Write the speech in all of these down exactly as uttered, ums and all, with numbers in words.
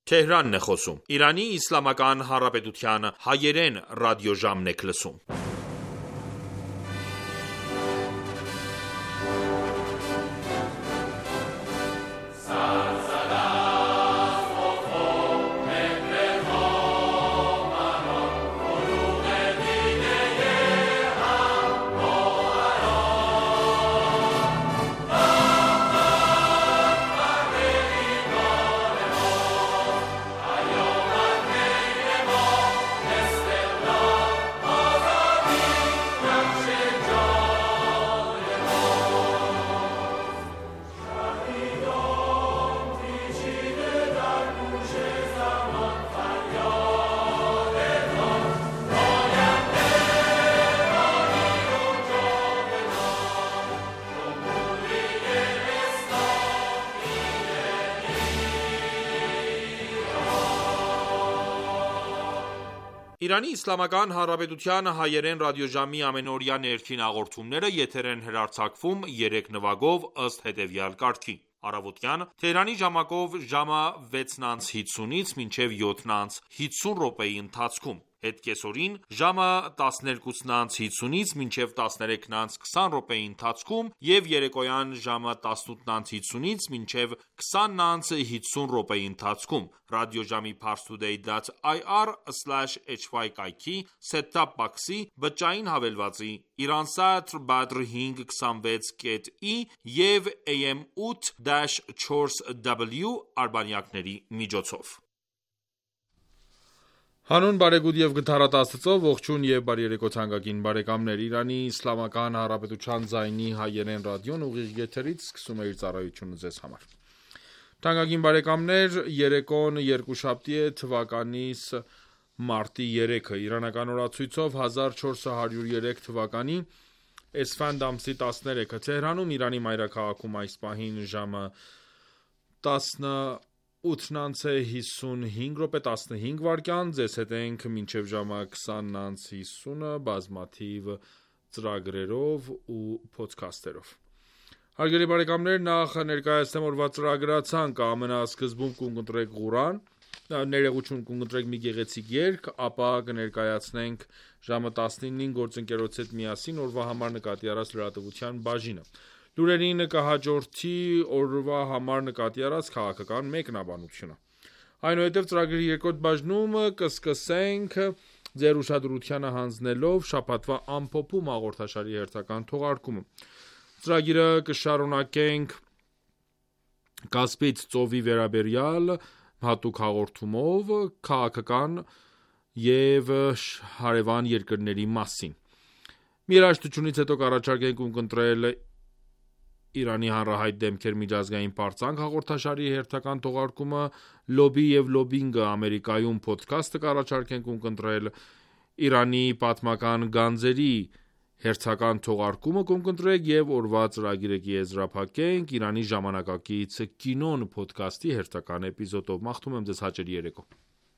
Թեհրանն է խոսում։ Իրանի Իսլամական Հանրապետության հայերեն ռադիոժամն եք լսում։ Իրանի Իսլամական Հանրապետության հայերեն ռադիոժամի ամենօրյա ներքին հաղորդումները եթեր են հեռարձակվում երեք նվագով ըստ հետևյալ կարգի. Առավոտյան Թեհրանի ժամակով ժամը վեցն անց հիսունից մինչև յոթն անց հիսուն րոպեի ընթացքում, հետ կեսօրին ժամը տասներկուսն անց հիսունից մինչև տասներեքն անց քսան րոպեի ընթացքում և երեկոյան ժամը տասնութն անց հիսունից մինչև քսանն անց հիսուն րոպեի ընթացքում, ռադիոժամի parstoday dot i r slash h y կայքի set-top box-ի բջջային հավելվածի Iransat Badr հինգ քսանվեց կետ ի և A M ութ չորս W արբանյակների միջոցով։ Հանուն բարեգութ և գթառատ Աստծո, ողջույն և բարի երեկո թանկագին բարեկամներ, Իրանի Իսլամական Հանրապետության ձայնի հայերեն ռադիոն ուղիղ եթերից սկսում է իր ծառայությունը ձեզ համար։ Թանկագին բարեկամներ, երեկոն երկուշաբթի է, թվականիս մարտի երեքը, իրանական օրացույցով հազար չորս հարյուր երեք թվականի էսֆանդ ամսի տասներեքը, Թեհրանում Իրանի մայրաքաղաքում այս պահին ժամը տասնութն անց հիսունհինգ րոպե տասնհինգ վայրկյան, ձեզ հետ ենք մինչև ժամը քսանն անց հիսունը բազմաթիվ ծրագրերով ու փոդքասթերով։ Հարգելի բարեկամներ, նախ ներկայացնեմ օրվա ծրագրացանկը, ամենասկզբում կընտրեք Ղուրան, ներողություն կընտրեք մի գեղեցիկ երգ, ապա կներկայացնենք ժամը տասնինին գործընկերոջ հետ միասին օրվա համար նկատի առած լրատվության բաժինը։ Լուրերին կհաջորդի օրվա համար նկատի առած քաղաքական մեկնաբանությունը։ Այնուհետև ծրագրի երկրորդ բաժնում կսկսենք ձեր ուշադրությանը հանձնելով շաբաթվա ամփոփում հաղորդաշարի հերթական թողարկումը։ Ծրագիրը կշարունակենք Կասպից ծովի վերաբերյալ հատուկ հաղորդումով քաղաքական և հարևան երկրների մասին։ Մի երաժշտությունից հետո կառաջարկենք ունկնդրել Իրանի հանրահայտ դեմքեր միջազգային պարծանք հաղորդաշարի հերթական թողարկումը, լոբի և լոբինգը Ամերիկայում փոդքասթը կառաջարկենք ունկնդրել Իրանի պատմական գանձերի հերթական թողարկումը կընտրեք և օրվա ծրագիրը կեզրափակենք Իրանի ժամանակակից կինոն փոդքասթի հերթական էպիզոդով։ Մաղթում եմ ձեզ հաճելի երեկո։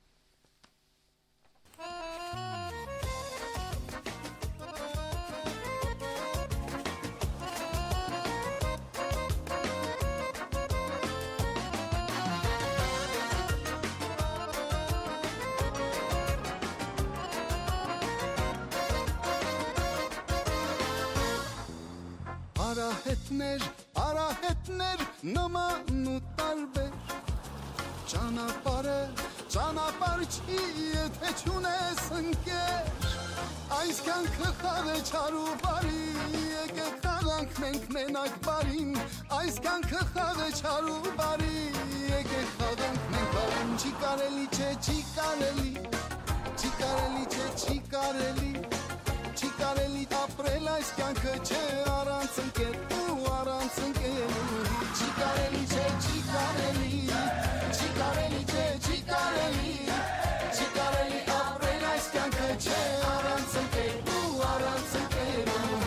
Արահետներ, արահետներ, նման ու տարբեր, ճանապարհը, ճանապարհ չի, եթե չունես ընկեր, այս կյանքը խաղ է չար ու բարի, եկեք խաղանք մենք մենակ բարին, այս կյանքը խաղ է չար ու բարի, եկեք խաղանք մենք բարին, չի կարելի չէ, չի կարելի, չի կարելի չէ, չի կարելի, չի կարելի ապրել այս կյանքը չէ առանց ընկեր ու առանց ընկերու, չի կարելի չէ, չի կարելի, չի կարելի չէ, չի կարելի, չի կարելի ապրել այս կյանքը չէ առանց ընկեր ու առանց ընկերու։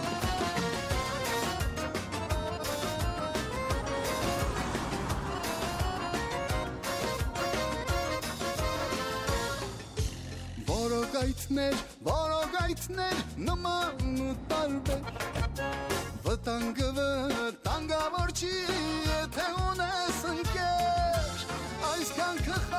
Որոգայթներ, որոգայթներ, նման ու տարբեր, վտանգը վտանգավոր չի, եթե ունես ընկեր, այս կյանքը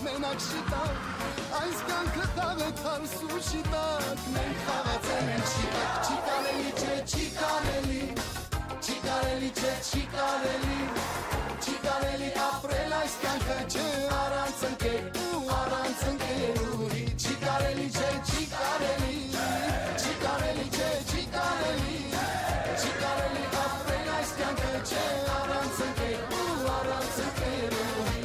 մենակ շիտակ, այս կյանքը տաղ է թարսու շիտակ, մենք խաղացել ենք շիտակ, չի կարելի չէ, չի կարելի, չի կարելի չէ, չի կարելի, չի կարելի ապրել այս կյանքը չէ առանց ընկեր ու առանց ընկերուհի, չի կարելի չէ, չի կարելի, չի կարելի չէ, չի կարելի, չի կարելի ապրել այս կյանքը չէ առանց ընկեր ու առանց ընկերուհի.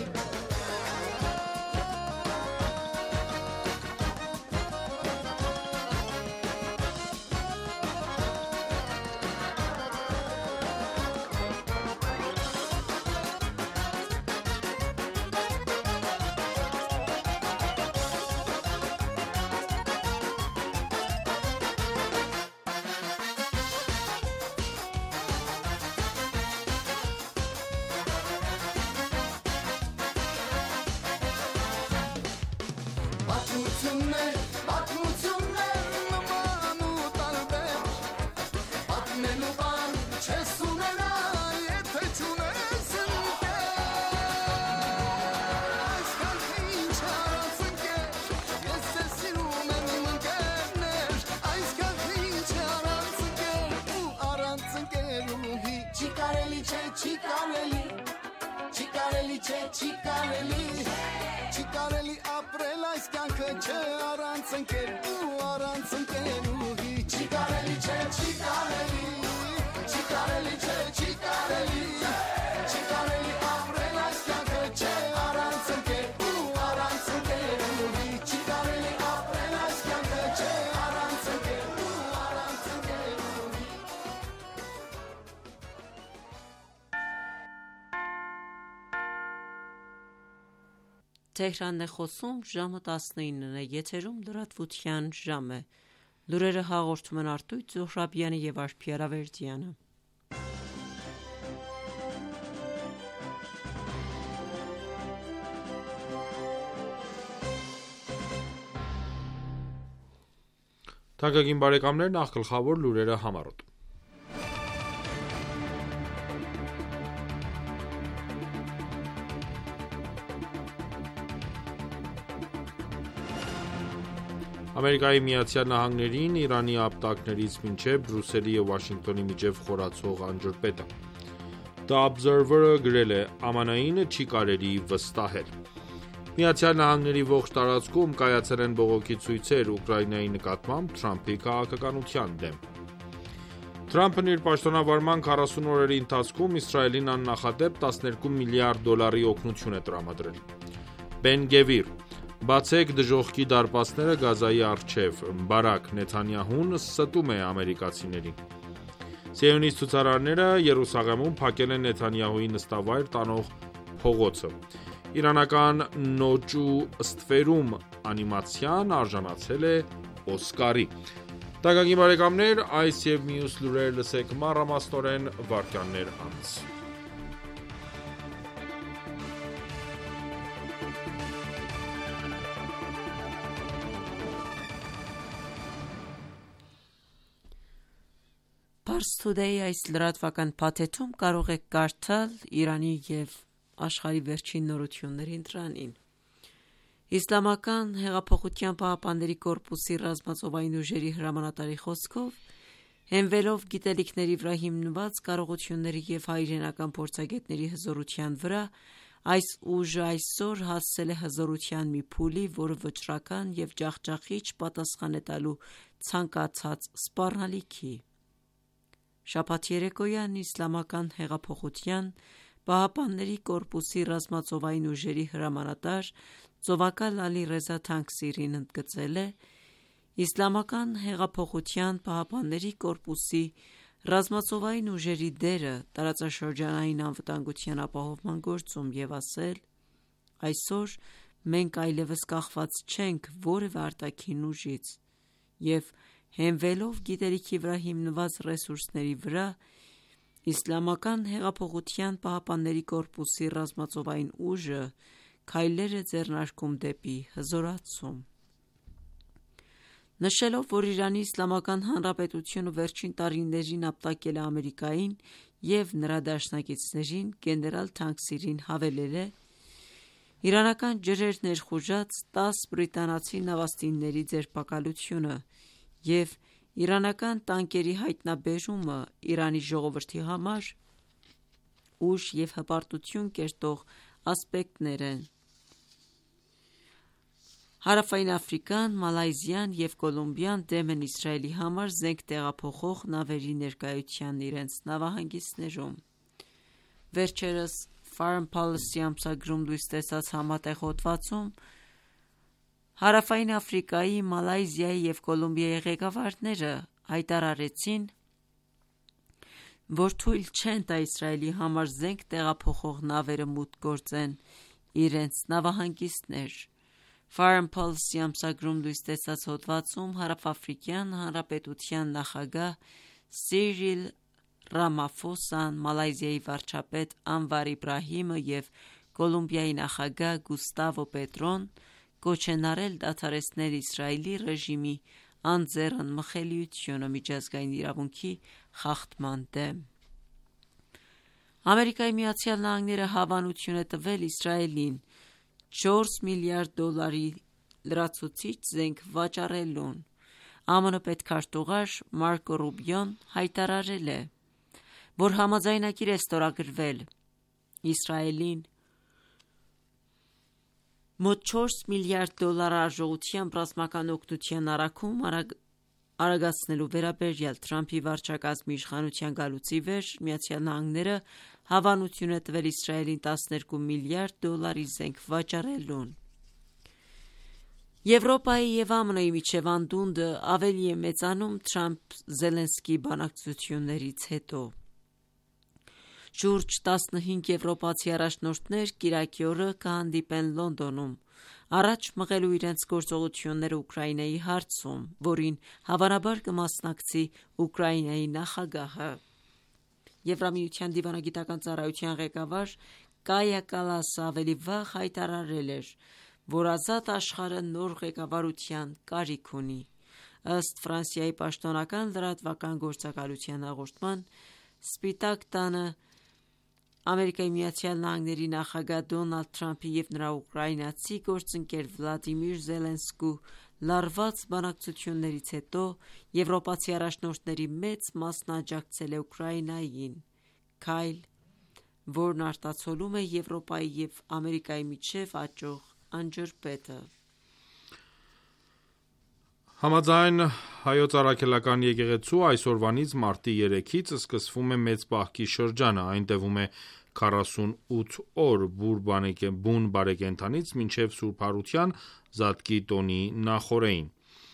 Պատմություններ, պատմություններ նման ու տարբեր, պատմելու բան չես ունենա, եթե չունես ընկեր. Այս կյանքը ինչ առանց ընկեր, ես ձեզ սիրում եմ իմ ընկերներ, այս կյանքը ինչ առանց ընկեր ու առանց ընկերուհի, չի կարելի չէ, չի կարելի, չի կարելի չէ, չի կարելի, չի կարելի ապրել այս կյանքը չէ առանց ընկեր ու առանց ընկերուհի, չի կարելի չէ, չի կարելի, չի կարելի չէ, չի կարելի, չի կարելի ապրել այս կյանքը չէ առանց ընկեր ու առանց ընկերուհի, չի կարելի ապրել այս կյանքը չէ առանց ընկեր ու առանց ընկերուհի. Թեհրանն է խոսում, ժամը տասնինն է, եթերում լրատվության ժամ է, լուրերը հաղորդում են Արտույտ Զոհրաբյանը և Արփի Արավերդյանը. Թանկագին բարեկամներ, նախ գլխավոր լուրերը համառոտ: Ամերիկայի Միացյալ Նահանգներին Իրանի ապտակներից մինչև Բրյուսելի և Վաշինգտոնի միջև խորացող անջրպետը: The Observer-ը գրել է. «Ամանային չի կարելի վստահել»: Միացյալ Նահանգների ողջ տարածքում կայացել են բողոքի ցույցեր Ուկրաինայի նկատմամբ Թրամփի քաղաքականության դեմ: Թրամփն իր պաշտոնավարման քառասուն օրերի ընթացքում Իսրայելին աննախադեպ տասներկու միլիարդ դոլարի օգնություն է տրամադրել: Բեն Գվիր. Բացեք դժոխքի դարպասները Գազայի առջև, Բարաք Նեթանյահուն ստում է ամերիկացիներին: Սիոնիստ ցուցարարները Երուսաղեմում փակել են Նեթանյահուի նստավայր տանող փողոցը: Իրանական «Նոճու ստվերում» անիմացիան արժանացել է Օսկարի: Թանկագին բարեկամներ, այս և մյուս լուրեր լսեք մանրամասնորեն վայրկյաններ անց: Pars Today այս լրատվական փաթեթում կարող եք կարդալ Իրանի և աշխարհի վերջին նորություններին դրանին: Իսլամական հեղափոխության պահապանների կորպուսի ռազմածովային ուժերի հրամանատարի խոսքով, հենվելով գիտելիքների վրա հիմնված կարողությունների և հայրենական փորձագետների հզորության վրա, այս ուժը այսօր հասել է հզորության մի փուլի, որը վճռական և ջախջախիչ պատասխան է տալու ցանկացած սպառնալիքի: Շաբաթ երեկոյան Իսլամական հեղափոխության պահապանների կորպուսի ռազմածովային ուժերի հրամանատար ծովակալ Ալի Ռեզա Թանկսիրին ընդգծել է. «Իսլամական հեղափոխության պահապանների կորպուսի ռազմածովային ուժերի դերը տարածաշրջանային անվտանգության ապահովման գործում և ասել. «Այսօր մենք այլևս կախված չենք որևէ արտաքին ուժից և հենվելով գիտելիքի վրա հիմնված ռեսուրսների վրա, Իսլամական հեղափոխության պահապանների կորպուսի ռազմածովային ուժը քայլեր է ձեռնարկում դեպի հզորացում»: Նշելով, որ Իրանի Իսլամական Հանրապետությունը վերջին տարիներին ապտակել է Ամերիկային և նրա դաշնակիցներին, գեներալ Թանկսիրին հավելել է. Իրանական ջրեր ներխուժած տաս բրիտանացի նավաստիների ձերբակալությունը և իրանական տանկերի հայտնաբերումը Իրանի ժողովրդի համար ուժ և հպարտություն կերտող ասպեկտներ են։ Հարավային Աֆրիկան, Մալայզիան և Կոլումբիան դեմ են Իսրայելի համար զենք տեղափոխող նավերի ներկայությանն իրենց նավահանգիստներում։ Վերջերս Foreign Policy ամսագրում լույս տեսած համատեղ հոդվածում Հարավային Աֆրիկայի, Մալայզիայի և Կոլումբիայի ղեկավարները հայտարարեցին, որ թույլ չեն տա Իսրայելի համար զենք տեղափոխող նավերը մուտք գործեն իրենց նավահանգիստներ։ Foreign Policy ամսագրում լույս տեսած հոդվածում Հարավաֆրիկյան Հանրապետության նախագահ Սիրիլ Ռամաֆոսան, Մալայզիայի վարչապետ Անվար Իբրահիմը և Կոլումբիայի նախագահ Գուստավո Պետրոն կոչ են արել դադարեցնել Իսրայելի ռեժիմի անձեռն մխելիությունը միջազգային իրավունքի խախտման դեմ։ Ամերիկայի Միացյալ Նահանգները հավանություն է տվել Իսրայելին չորս միլիարդ դոլարի լրացուցիչ զենք վաճառելուն։ ԱՄՆ պետքարտուղար Մարկո Ռուբիոն հայտարարել է, որ համաձայնագիր է ստորագրվել Իսրայելին մոտ չորս միլիարդ դոլար արժողությամբ ռազմական օգնության առաքում արագացնելու վերաբերյալ։ Թրամփի վարչակազմի իշխանության գալուց ի վեր ԱՄՆ-ը հավանություն է տվել Իսրայելին տասներկու միլիարդ դոլարի զենք վաճառելուն։ Եվրոպայի և ԱՄՆ-ի միջև անդունդը ավելի է մեծանում Թրամփ-Զելենսկի բանակցություններից հետո։ Շուրջ տասնհինգ եվրոպացի առաջնորդներ կիրակի օրը կհանդիպեն Լոնդոնում՝ առաջ մղելու իրենց գործողությունները Ուկրաինայի հարցում, որին հավանաբար կմասնակցի Ուկրաինայի նախագահը։ Եվրամիության դիվանագիտական ծառայության ղեկավար Կայա Կալասը ավելի վաղ հայտարարել էր, որ ազատ աշխարհը նոր ղեկավարության կարիք ունի։ Ըստ Ֆրանսիայի պաշտոնական լրատվական գործակալության հաղորդման, Սպիտակ տանը Ամերիկայի Միացյալ Նահանգների նախագահ Դոնալդ Թրամփի և նրա ուկրաինացի գործընկեր Վլադիմիր Զելենսկու լարված բանակցություններից հետո եվրոպացի առաջնորդների մեծ մասն աջակցել է Ուկրաինային, քայլ, որն արտացոլում է Եվրոպայի և Ամերիկայի միջև աճող անջրպետը։ Համաձայն Հայոց Առաքելական եկեղեցու այսօրվանից մարտի երեքից սկսվում է մեծ պահքի շրջանը, այն տևում է քառասունութ օր բուն բարեկենդանից մինչև Սուրբ Հարության Զատկի տոնի նախօրեին։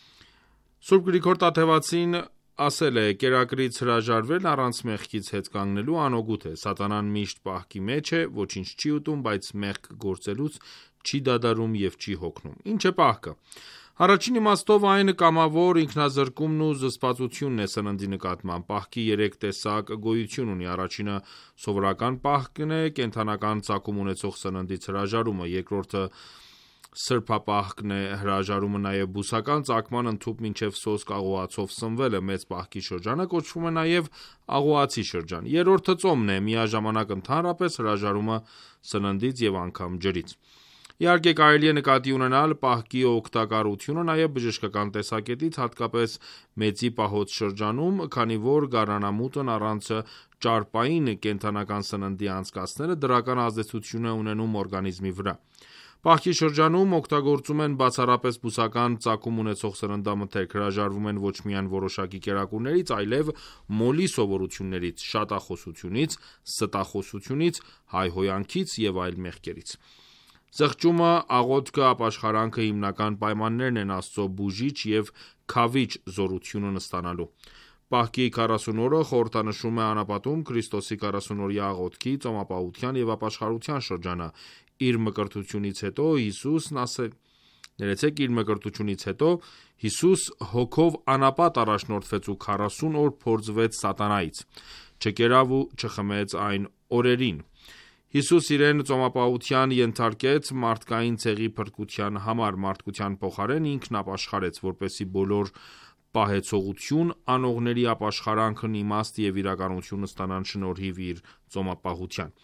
Սուրբ Գրիգոր Տաթևացին ասել է. «Կերակրից հրաժարվելն առանց մեղքից հետ կանգնելու անօգուտ է։ Սատանան միշտ պահքի մեջ է, ոչինչ չի ուտում, բայց մեղք գործելուց չի դադարում և չի հոգնում»։ Ինչ է պահքը։ Առաջին իմաստով այն կամավոր ինքնազրկումն ու զսպվածությունն է սննդի նկատմամբ։ Պահքի երեք տեսակ գոյություն ունի։ Առաջինը սովորական պահքն է, կենդանական ծագում ունեցող սննդից հրաժարումը։ Երկրորդը սրբապահքն է, հրաժարումը նաև բուսական ծագման ընդհուպ մինչև սոսկ աղոացով սնվելը։ Մեծ պահքի շրջանը կոչվում է նաև աղոացի շրջան։ Երրորդը ծոմն է, միաժամանակ ընդհանրապես հրաժարումը սննդից և անգամ ջրից։ Իհարկե կարելի է նկատի ունենալ պահքի օգտակարությունը նաև բժշկական տեսակետից, հատկապես մեծի պահոց շրջանում, քանի որ գարնանամուտն առանց ճարպային կենդանական սննդի անցկացնելը դրական ազդեցություն է ունենում օրգանիզմի վրա։ Պահքի շրջանում օգտագործում են բացառապես բուսական ծագում ունեցող սննդամթերք, հրաժարվում են ոչ միայն որոշակի կերակուրներից, այլև մոլի սովորություններից, շատախոսությունից, ստախոսությունից, հայհոյանքից և այլ մեղքերից։ Զղջումը, աղոթքը, ապաշխարանքը հիմնական պայմաններն են Աստծո բուժիչ և քավիչ զորությունն ստանալու։ Պահքի քառասուն օրը խորհրդանշում է անապատում Քրիստոսի քառասունօրյա աղոթքի, ծոմապահության և ապաշխարության շրջանը։ Իր մկրտությունից հետո Հիսուսն ասել Ներեցեք իր մկրտությունից հետո Հիսուս հոգով անապատ առաջնորդվեց ու քառասուն օր փորձվեց սատանայից։ Չկերավ ու չխմեց այն օրերին։ Հիսուս իրեն ծոմապահության ենթարկեց մարդկային ցեղի փրկության համար, մարդկության փոխարեն ինքն ապաշխարեց, որպեսզի բոլոր պահեցողություն անողների ապաշխարանքն իմաստ և իրականություն ստանան շնորհիվ իր ծոմապահության։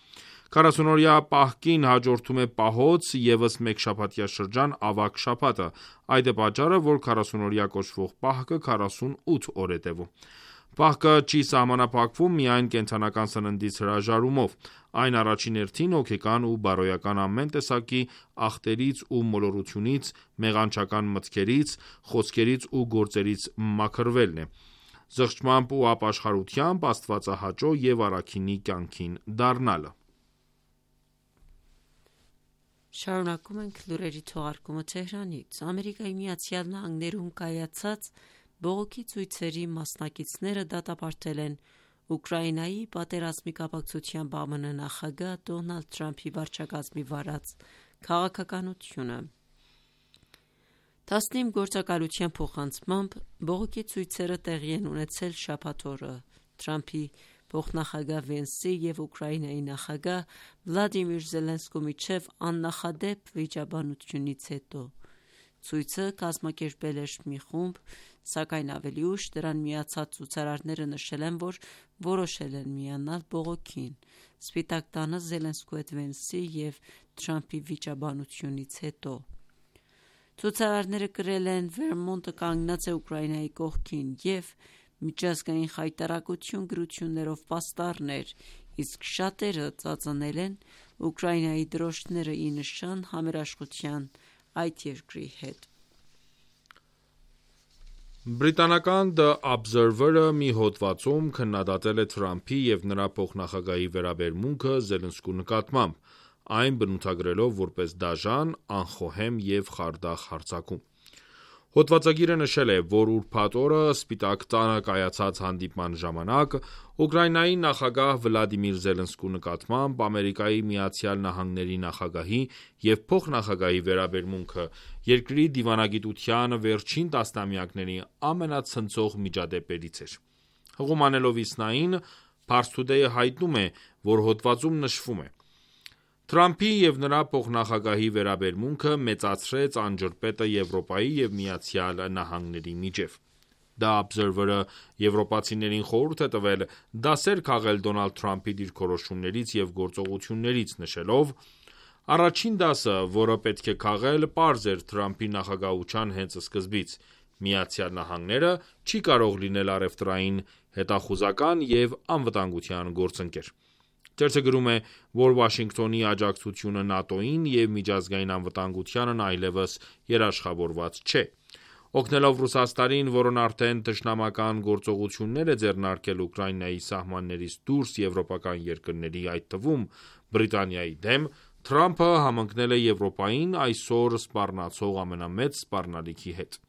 քառասունօրյա պահքին հաջորդում է պահոց ևս մեկ շաբաթյա շրջան ավագ շաբաթը, այդ է պատճառը, որ քառասունօրյա կոչվող պահքը քառասունութ օր է տևում։ Պահքը չի սահմանափակվում միայն կենդանական սննդից հրաժարումով, այն առաջին հերթին հոգեկան ու բարոյական ամեն տեսակի ախտերից ու մոլորությունից, մեղանչական մտքերից, խոսքերից ու գործերից մաքրվելն է, զղջմամբ ու ապաշխարությամբ աստվածահաճո և առաքինի կյանքին դառնալը։ Շարունակում ենք լուրերի թողարկումը Թեհրանից։ Ամերիկայի Միացյալ Նահանգներում կայացած բողոքի ցույցերի մասնակիցները դատապարտել են Ուկրաինայի պատերազմի կապակցությամբ ԱՄՆ նախագահ Դոնալդ Թրամփի վարչակազմի վարած քաղաքականությունը։ Տասնինը գործակալության փոխանցմամբ բողոքի ցույցերը տեղի են ունեցել շաբաթ օրը Թրամփի փոխնախագահ Վենսի և Ուկրաինայի նախագահ Վլադիմիր Զելենսկու միջև աննախադեպ վիճաբանությունից հետո։ Ցույցը կազմակերպել էր մի խումբ, սակայն ավելի ուշ դրան միացած ցուցարարները նշել են, որ որոշել են միանալ բողոքին։ Սպիտակ տանը Զելենսկու հետ Վենսի և Թրամփի վիճաբանությունից հետո ցուցարարները կրել են «Վերմոնտը կանգնած է Ուկրաինայի կողքին» և միջազգային խայտառակություն գրություններով պաստառներ, իսկ շատերը ծածանել են Ուկրաինայի դրոշները ի նշան համերաշխության այդ երկրի հետ։ Բրիտանական The Observer-ը մի հոդվածում քննադատել է Թրամփի և նրա փոխնախագահի վերաբերմունքը Զելենսկու նկատմամբ, այն բնութագրելով որպես դաժան, անխոհեմ և խարդախ հարձակում։ Հոդվածագիրը նշել է, որ ուրբաթ օրը Սպիտակ տանը կայացած հանդիպման ժամանակ Ուկրաինայի նախագահ Վլադիմիր Զելենսկու նկատմամբ Ամերիկայի Միացյալ Նահանգների նախագահի և փոխնախագահի վերաբերմունքը երկրի դիվանագիտության վերջին տասնամյակների ամենացնցող միջադեպերից էր։ Հղում անելով Իսնային, Pars Today-ը հայտնում է, որ հոդվածում նշվում է. Թրամփի և նրա փոխնախագահի վերաբերմունքը մեծացրեց անջրպետը Եվրոպայի և Միացյալ Նահանգների միջև։ The Observer-ը եվրոպացիներին խորհուրդ է տվել դասեր քաղել Դոնալդ Թրամփի դիրքորոշումներից և գործողություններից, նշելով. Առաջին դասը, որը պետք է քաղել, պարզ էր Թրամփի նախագահության հենց սկզբից. Միացյալ Նահանգները չի կարող լինել առևտրային, հետախուզական և անվտանգության գործընկեր։ Թերթը գրում է, որ Վաշինգտոնի աջակցությունը ՆԱՏՕ-ին և միջազգային անվտանգությանն այլևս երաշխավորված չէ։ Օգնելով Ռուսաստանին, որն արդեն թշնամական գործողություններ է ձեռնարկել Ուկրաինայի սահմաններից դուրս եվրոպական երկրների, այդ թվում Բրիտանիայի դեմ, Թրամփը համընկնել է Եվրոպային այսօր սպառնացող ամենամեծ սպառնալիքի հետ։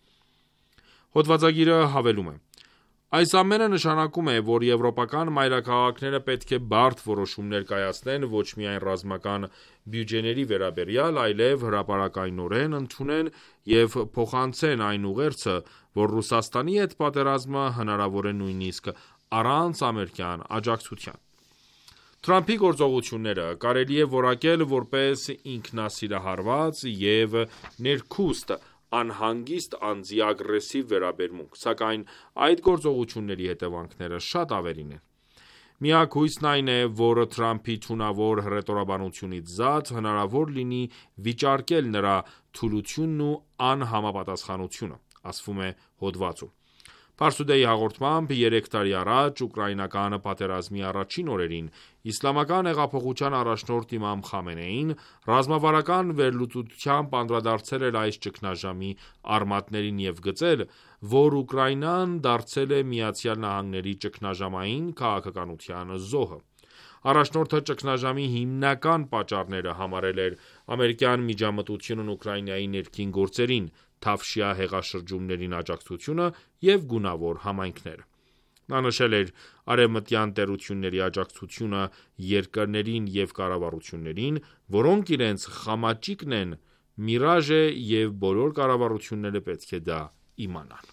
Հոդվածագիրը հավելում է. Այս ամենը նշանակում է, որ եվրոպական մայրաքաղաքները պետք է բարդ որոշումներ կայացնեն ոչ միայն ռազմական բյուջեների վերաբերյալ, այլև հրապարակայնորեն ընդունեն և փոխանցեն այն ուղերձը, որ Ռուսաստանի հետ պատերազմը հնարավոր է նույնիսկ առանց ամերիկյան աջակցության։ Թրամփի գործողությունները կարելի է որակել որպես ինքնասիրահարված և ներքուստ անհանգիստ անձի ագրեսիվ վերաբերմունք, սակայն այդ գործողությունների հետևանքները շատ ավելին են։ Միակ հույսն այն է, որ Թրամփի թունավոր հռետորաբանությունից զատ հնարավոր լինի վիճարկել նրա թուլությունն ու անհամապատասխանությունը, ասվում է հոդվածում։ Pars Today-ի հաղորդմամբ երեք տարի առաջ ուկրաինական պատերազմի առաջին օրերին Իսլամական հեղափոխության առաջնորդ Իմամ Խամենեին ռազմավարական վերլուծությամբ անդրադարձել էր այս ճգնաժամի արմատներին և գծել, որ Ուկրաինան դարձել է Միացյալ Նահանգների ճգնաժամային քաղաքականության զոհը։ Առաջնորդը ճգնաժամի հիմնական պատճառները համարել էր ամերիկյան միջամտությունն Ուկրաինայի ներքին գործերին, Թավշյա հեղաշրջումներին աջակցությունը և գունավոր համայնքները։ Նա նշել էր արևմտյան տերությունների աջակցությունը երկրներին և կառավարություններին, որոնք իրենց խամաճիկն են, միրաժ է և բոլոր կառավարությունները պետք է դա իմանան։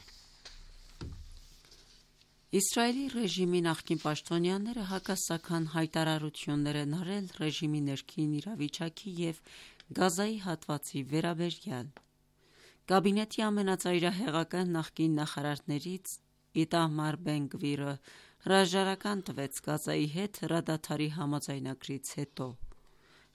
Իսրայելի ռեժիմի նախկին պաշտոնյաները հակասական հայտարարություններ են արել ռեժիմի ներքին իրավիճակի և Գազայի հատվածի վերաբերյալ։ Կաբինետի ամենածայրահեղական նախկին նախարարներից Իտամար Բեն-Գվիրը հրաժարական տվեց Գազայի հետ հրադադարի համաձայնագրից հետո։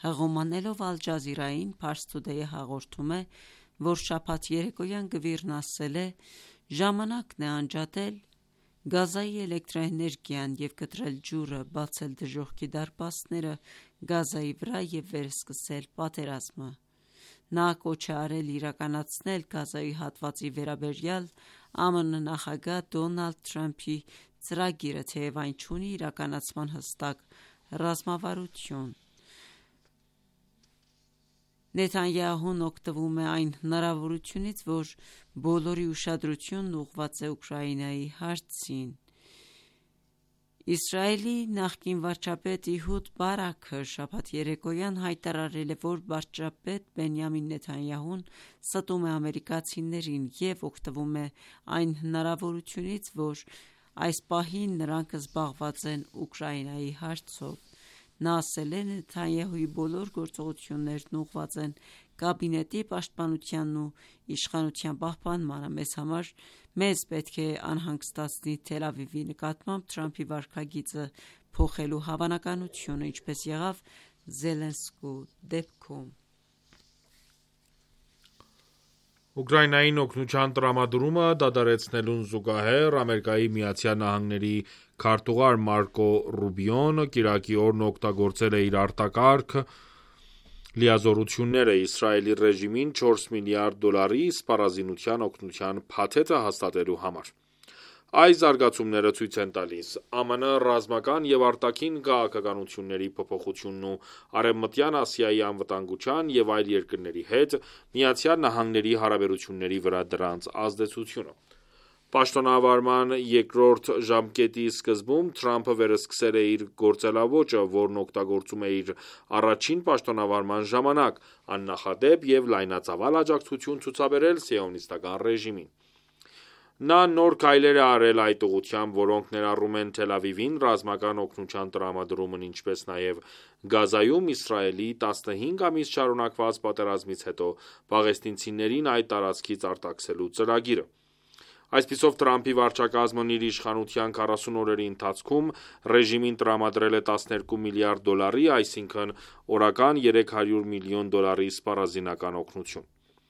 Հղումանելով Al Jazeera-ին, Pars Today-ը հաղորդում է, որ շաբաթ երեկոյան Գվիրն ասել է. «Ժամանակն է անջատել Գազայի էլեկտրաէներգիան և կտրել ջուրը, բացել դժոխքի դարպասները Գազայի վրա և վերսկսել պատերազմը»։ Նա կոչ է արել իրականացնել Գազայի հատվածի վերաբերյալ ԱՄՆ նախագահ Դոնալդ Թրամփի ծրագիրը, թեև այն չունի իրականացման հստակ ռազմավարություն։ Նեթանյահուն օգտվում է այն հնարավորությունից, որ բոլորի ուշադրությունն ուղղված է Ուկրաինայի հարցին։ Իսրայելի նախկին վարչապետ Իհուդ Բարաքը շաբաթ երեկոյան հայտարարել է, որ վարչապետ Բենյամին Նեթանյահուն ստում է ամերիկացիներին և օգտվում է այն հնարավորությունից, որ այս պահին նրանք զբաղված են Ուկրաինայի հարցով։ Նա ասել է. «Նեթանյահուի բոլոր գործողություններն ուղղված են կաբինետի պաշտպանությանն ու իշխանության պահպանմանը։ Մեզ համար մեզ պետք է անհանգստացնի Թել Ավիվի նկատմամբ Թրամփի վարքագիծը փոխելու հավանականությունը, ինչպես եղավ Զելենսկու դեպքում»։ Ուկրաինային օգնության տրամադրումը դադարեցնելուն զուգահեռ Ամերիկայի Միացյալ Նահանգների քարտուղար Մարկո Ռուբիոն կիրակի օրն օգտագործել է իր արտակարգ լիազորությունները Իսրայելի ռեժիմին չորս միլիարդ դոլարի սպառազինության օգնության փաթեթը հաստատելու համար։ Այս զարգացումները ցույց են տալիս ԱՄՆ ռազմական և արտաքին քաղաքականությունների փոփոխությունն ու Արևմտյան Ասիայի անվտանգության և այլ երկրների հետ Միացյալ Նահանգների հարաբերությունների վրա դրանց ազդեցությունը։ Պաշտոնավարման երկրորդ ժամկետի սկզբում Թրամփը վերսկսել է իր գործելաոճը, որն օգտագործում է իր առաջին պաշտոնավարման ժամանակ՝ աննախադեպ և լայնածավալ աջակցություն ցուցաբերել Սիոնիստական ռեժիմին։ Նա նոր քայլեր է արել այդ ուղղությամբ, որոնք ներառում են Թել Ավիվին ռազմական օգնության տրամադրումն, ինչպես նաև Գազայում Իսրայելի տասնհինգ ամիս շարունակված պատերազմից հետո պաղեստինցիներին այդ տարածքից արտաքսելու ծրագիրը։ Այսպիսով Թրամփի վարչակազմն իր իշխանության քառասուն օրերի ընթացքում ռեժիմին տրամադրել է տասներկու միլիարդ դոլարի, այսինքն օրական երեք հարյուր միլիոն դոլարի սպառազինական օգնություն։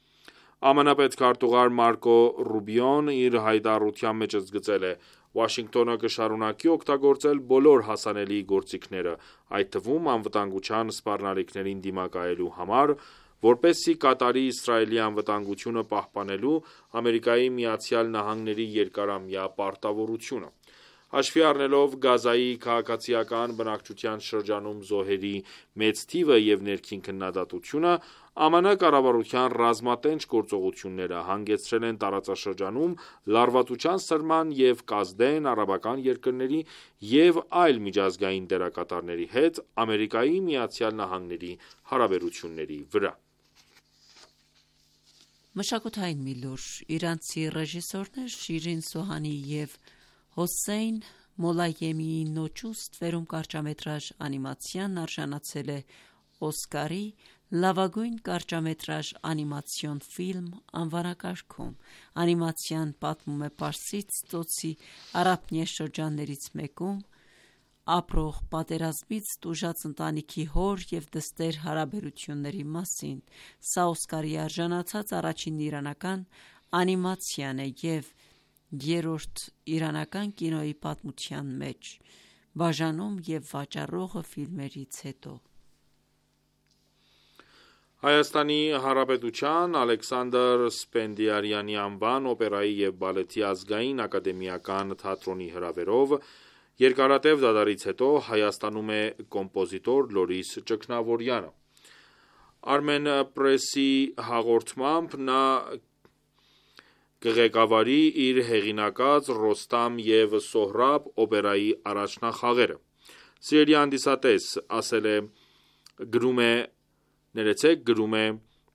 ԱՄՆ պետքարտուղար Մարկո Ռուբիոն իր հայտարարության մեջ ընդգծել է. «Վաշինգտոնը կշարունակի օգտագործել բոլոր հասանելի գործիքները, այդ թվում անվտանգության սպառնալիքներին դիմակայելու համար, որպեսզի կատարի Իսրայելի անվտանգությունը պահպանելու Ամերիկայի Միացյալ Նահանգների երկարամյա պարտավորությունը»։ Հաշվի առնելով Գազայի քաղաքացիական բնակչության շրջանում զոհերի մեծ թիվը և ներքին քննադատությունը, ԱՄՆ կառավարության ռազմատենչ գործողությունները հանգեցրել են տարածաշրջանում լարվածության սրման և կազդեն արաբական երկրների և այլ միջազգային դերակատարների հետ Ամերիկայի Միացյալ Նահանգների հարաբերությունների վրա։ Մշակութային մի լուր. իրանցի ռեժիսորներ Շիրին Սոհանի և Հոսեյն Մոլայեմիի «Նոճու» ստվերում կարճամետրաժ անիմացիան արժանացել է Օսկարի «Լավագույն կարճամետրաժ անիմացիոն ֆիլմ» անվանակարգում։ Անիմացիան պատմում է Պարսից ծոցի առափնյա շրջաններից մեկում ապրող պատերազմից տուժած ընտանիքի հոր և դստեր հարաբերությունների մասին։ Սա Օսկարի արժանացած առաջին իրանական անիմացիան է և երրորդ իրանական կինոյի պատմության մեջ, բաժանում և վաճառողը ֆիլմերից հետո։ Հայաստանի Հանրապետության Ալեքսանդր Սպենդիարյանի անվան օպերայի և բալետի ազգային ակադեմիական թատրոնի հրավերով երկարատև դադարից հետո Հայաստանում է կոմպոզիտոր Լորիս Ճգնավորյանը։ Armenpress-ի հաղորդմամբ նա կղեկավարի իր հեղինակած Ռոստամ և Սոհրաբ օպերայի առաջնախաղերը։ Սիրելի հանդիսատես, ասել է գրում է ներեցեք գրում է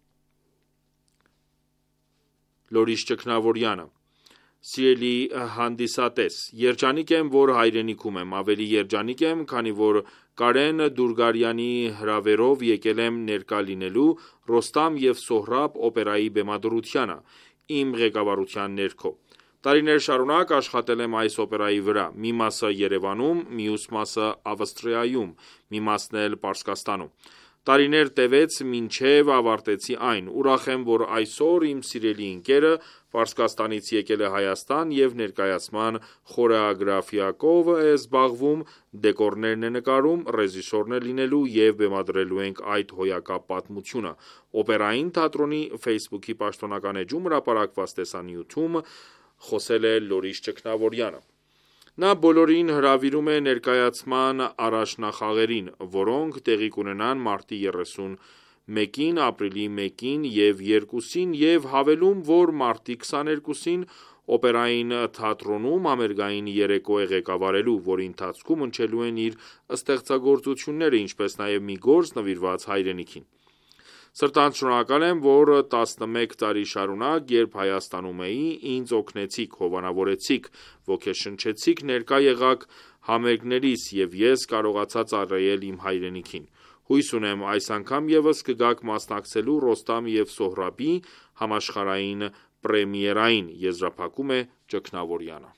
Լորիս Ճգնավորյանը։ Սիրելի հանդիսատես, երջանիկ եմ, որ հայրենիքում եմ, ավելի երջանիկ եմ, քանի որ Կարեն Դուրգարյանի հրավերով եկել եմ ներկա լինելու Ռոստամ և Սոհրաբ օպերայի բեմադրությանը, իմ ղեկավարության ներքո։ Տարիներ շարունակ աշխատել եմ այս օպերայի վրա, մի մասը Երևանում, մյուս մասը Ավստրիայում, մի մասն էլ Պարսկաստանում։ Տարիներ տևեց մինչև ավարտեցի այն։ Ուրախ եմ, որ այսօր իմ սիրելի ընկերը Պարսկաստանից եկել է Հայաստան և ներկայացման խորեոգրաֆիակով է զբաղվում, դեկորներն է նկարում, ռեժիսորն է լինելու և բեմադրելու ենք այդ հոյակապ պատմությունը։ Օպերային թատրոնի Facebook-ի պաշտոնական էջում հրապարակված տեսանյութում խոսել է Լորիս Ճգնավորյանը։ Նա բոլորին հրավիրում է ներկայացման առաջնախաղերին, որոնք տեղի կունենան մարտի երեսունմեկին, ապրիլի մեկին և երկուսին և հավելում, որ մարտի քսաներկուսին օպերային թատրոնում համերգային երեկո է ղեկավարելու, որի ընթացքում հնչելու են իր ստեղծագործությունները, ինչպես նաև մի գործ նվիրված հայրենիքին։ Սրտանց շնորհակալ եմ, որ տասնմեկ տարի շարունակ, երբ Հայաստանում էի, ինձ օգնեցիք, հովանավորեցիք, ոգեշնչեցիք, ներկա եղաք համերգներիս և ես կարողացա ծառայել իմ հայրենիքին։ Հույս ունեմ այս անգամ ևս կգաք մասնակցելու Ռոստամ և Սոհրաբի համաշխարհային պրեմիերային, եզրափակում է Ճգնավորյանը։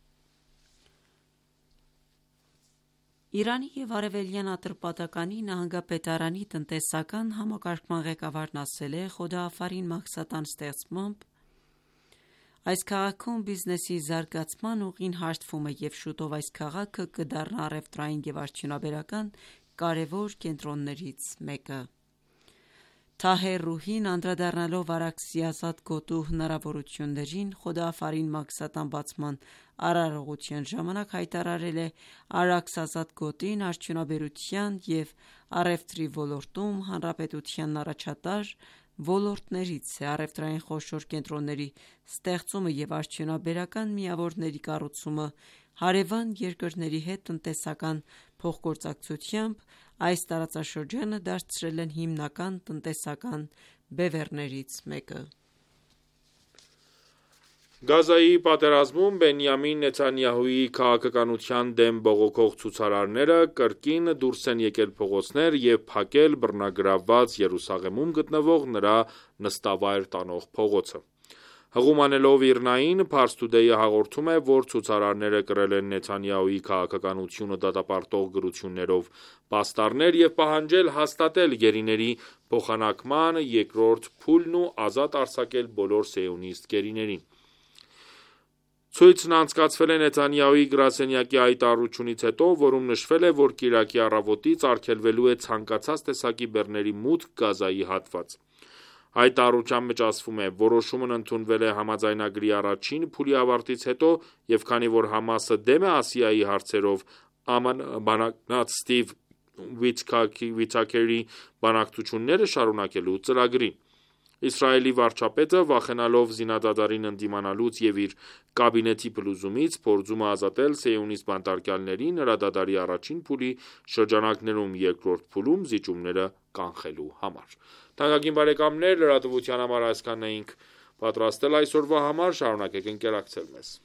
Իրանի և Արևելյան Ատրպատականի նահանգապետարանի տնտեսական համակարգման ղեկավարն ասել է. «Խոդա Աֆարին Մաքսատան ստեղծմամբ այս քաղաքում բիզնեսի զարգացման ուղին հարթվում է և շուտով այս քաղաքը կդառնա առևտրային և արդյունաբերական կարևոր կենտրոններից մեկը»։ Թահեր Ռուհին անդրադառնալով Արաքսիազատ գոտու հնարավորություններին Խոդա Աֆարին Մաքսատան բացման արարողության ժամանակ հայտարարել է. «Արաքսազատ գոտին արդյունաբերության և առևտրի ոլորտում հանրապետությանն առաջատար ոլորտներից է։ Առևտրային խոշոր կենտրոնների ստեղծումը և արդյունաբերական միավորների կառուցումը հարևան երկրների հետ տնտեսական փոխգործակցությամբ այս տարածաշրջանը դարձրել են հիմնական տնտեսական բևեռներից մեկը»։ Գազայի պատերազմում Բենյամին Նեթանյահուի քաղաքականության դեմ բողոքող ցուցարարները կրկին դուրս են եկել փողոցներ և փակել բռնագրավված Երուսաղեմում գտնվող նրա նստավայր տանող փողոցը։ Հղում անելով ԻՌՆԱ-ին, Pars Today-ը հաղորդում է, որ ցուցարարները կրել են Նեթանյահուի քաղաքականությունը դատապարտող գրություններով պաստառներ և պահանջել հաստատել գերիների փոխանակման երկրորդ փուլն ու ազատ արձակել բոլոր սիոնիստ գերիներին։ Ցույցն անցկացվել է Նեթանյահուի գրասենյակի հայտարարությունից հետո, որում նշվել է, որ կիրակի առավոտից արգելվելու է ցանկացած տեսակի բեռների մուտք Գազայի հատված։ Հայտարարության մեջ ասվում է. «Որոշումն ընդունվել է համաձայնագրի առաջին փուլի ավարտից հետո, և քանի որ ՀԱՄԱՍ-ը դեմ է Ասիայի հարցերով ԱՄՆ բանակնած Սթիվ Վիթաքերի բանակցությունները շարունակելու ծրագրին»։ Իսրայելի վարչապետը, վախենալով զինադադարին ընդդիմանալուց և իր կաբինետի փլուզումից, փորձում է ազատել սիոնիստ բանտարկյալներին հրադադարի առաջին փուլի շրջանակներում երկրորդ փուլում զիջումները կանխելու համար։ Թանկագին բարեկամներ, լրատվության համար այսքանն էինք պատրաստել այսօրվա համար, շարունակեք ընկերակցել մեզ։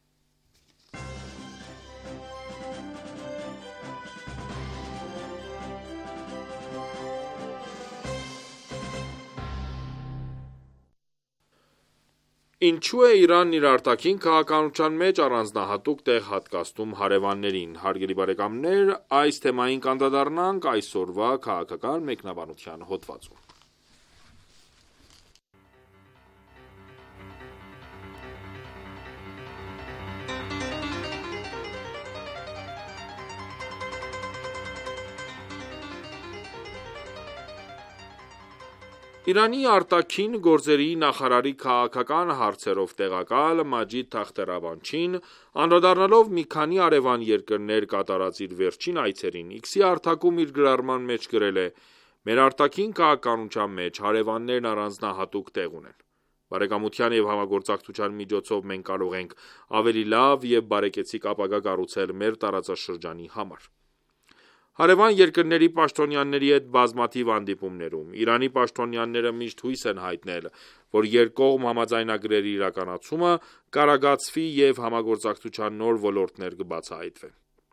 Ինչու է Իրանն իր արտաքին քաղաքականության մեջ առանձնահատուկ տեղ հատկացնում հարևաններին։ Հարգելի բարեկամներ, այս թեմային կանդրադառնանք այսօրվա քաղաքական մեկնաբանության հոդվածում։ Իրանի արտաքին գործերի նախարարի քաղաքական հարցերով տեղակալ Մաջիդ Թախտ Ռավանչին, անդրադառնալով մի քանի հարևան երկրներ կատարած իր վերջին այցերին, X-ի հարթակում իր գրառման մեջ գրել է. «Մեր արտաքին քաղաքականության մեջ հարևաններն առանձնահատուկ տեղ ունեն։ Բարեկամության և համագործակցության միջոցով մենք կարող ենք ավելի լավ և բարեկեցիկ ապագա կառուցել մեր տարածաշրջանի համար»։ Հարևան երկրների պաշտոնյաների հետ բազմաթիվ հանդիպումներում Իրանի պաշտոնյաները միշտ հույս են հայտնել, որ երկկողմ համաձայնագրերի իրականացումը կարագացվի և համագործակցության նոր ոլորտներ կբացահայտվեն։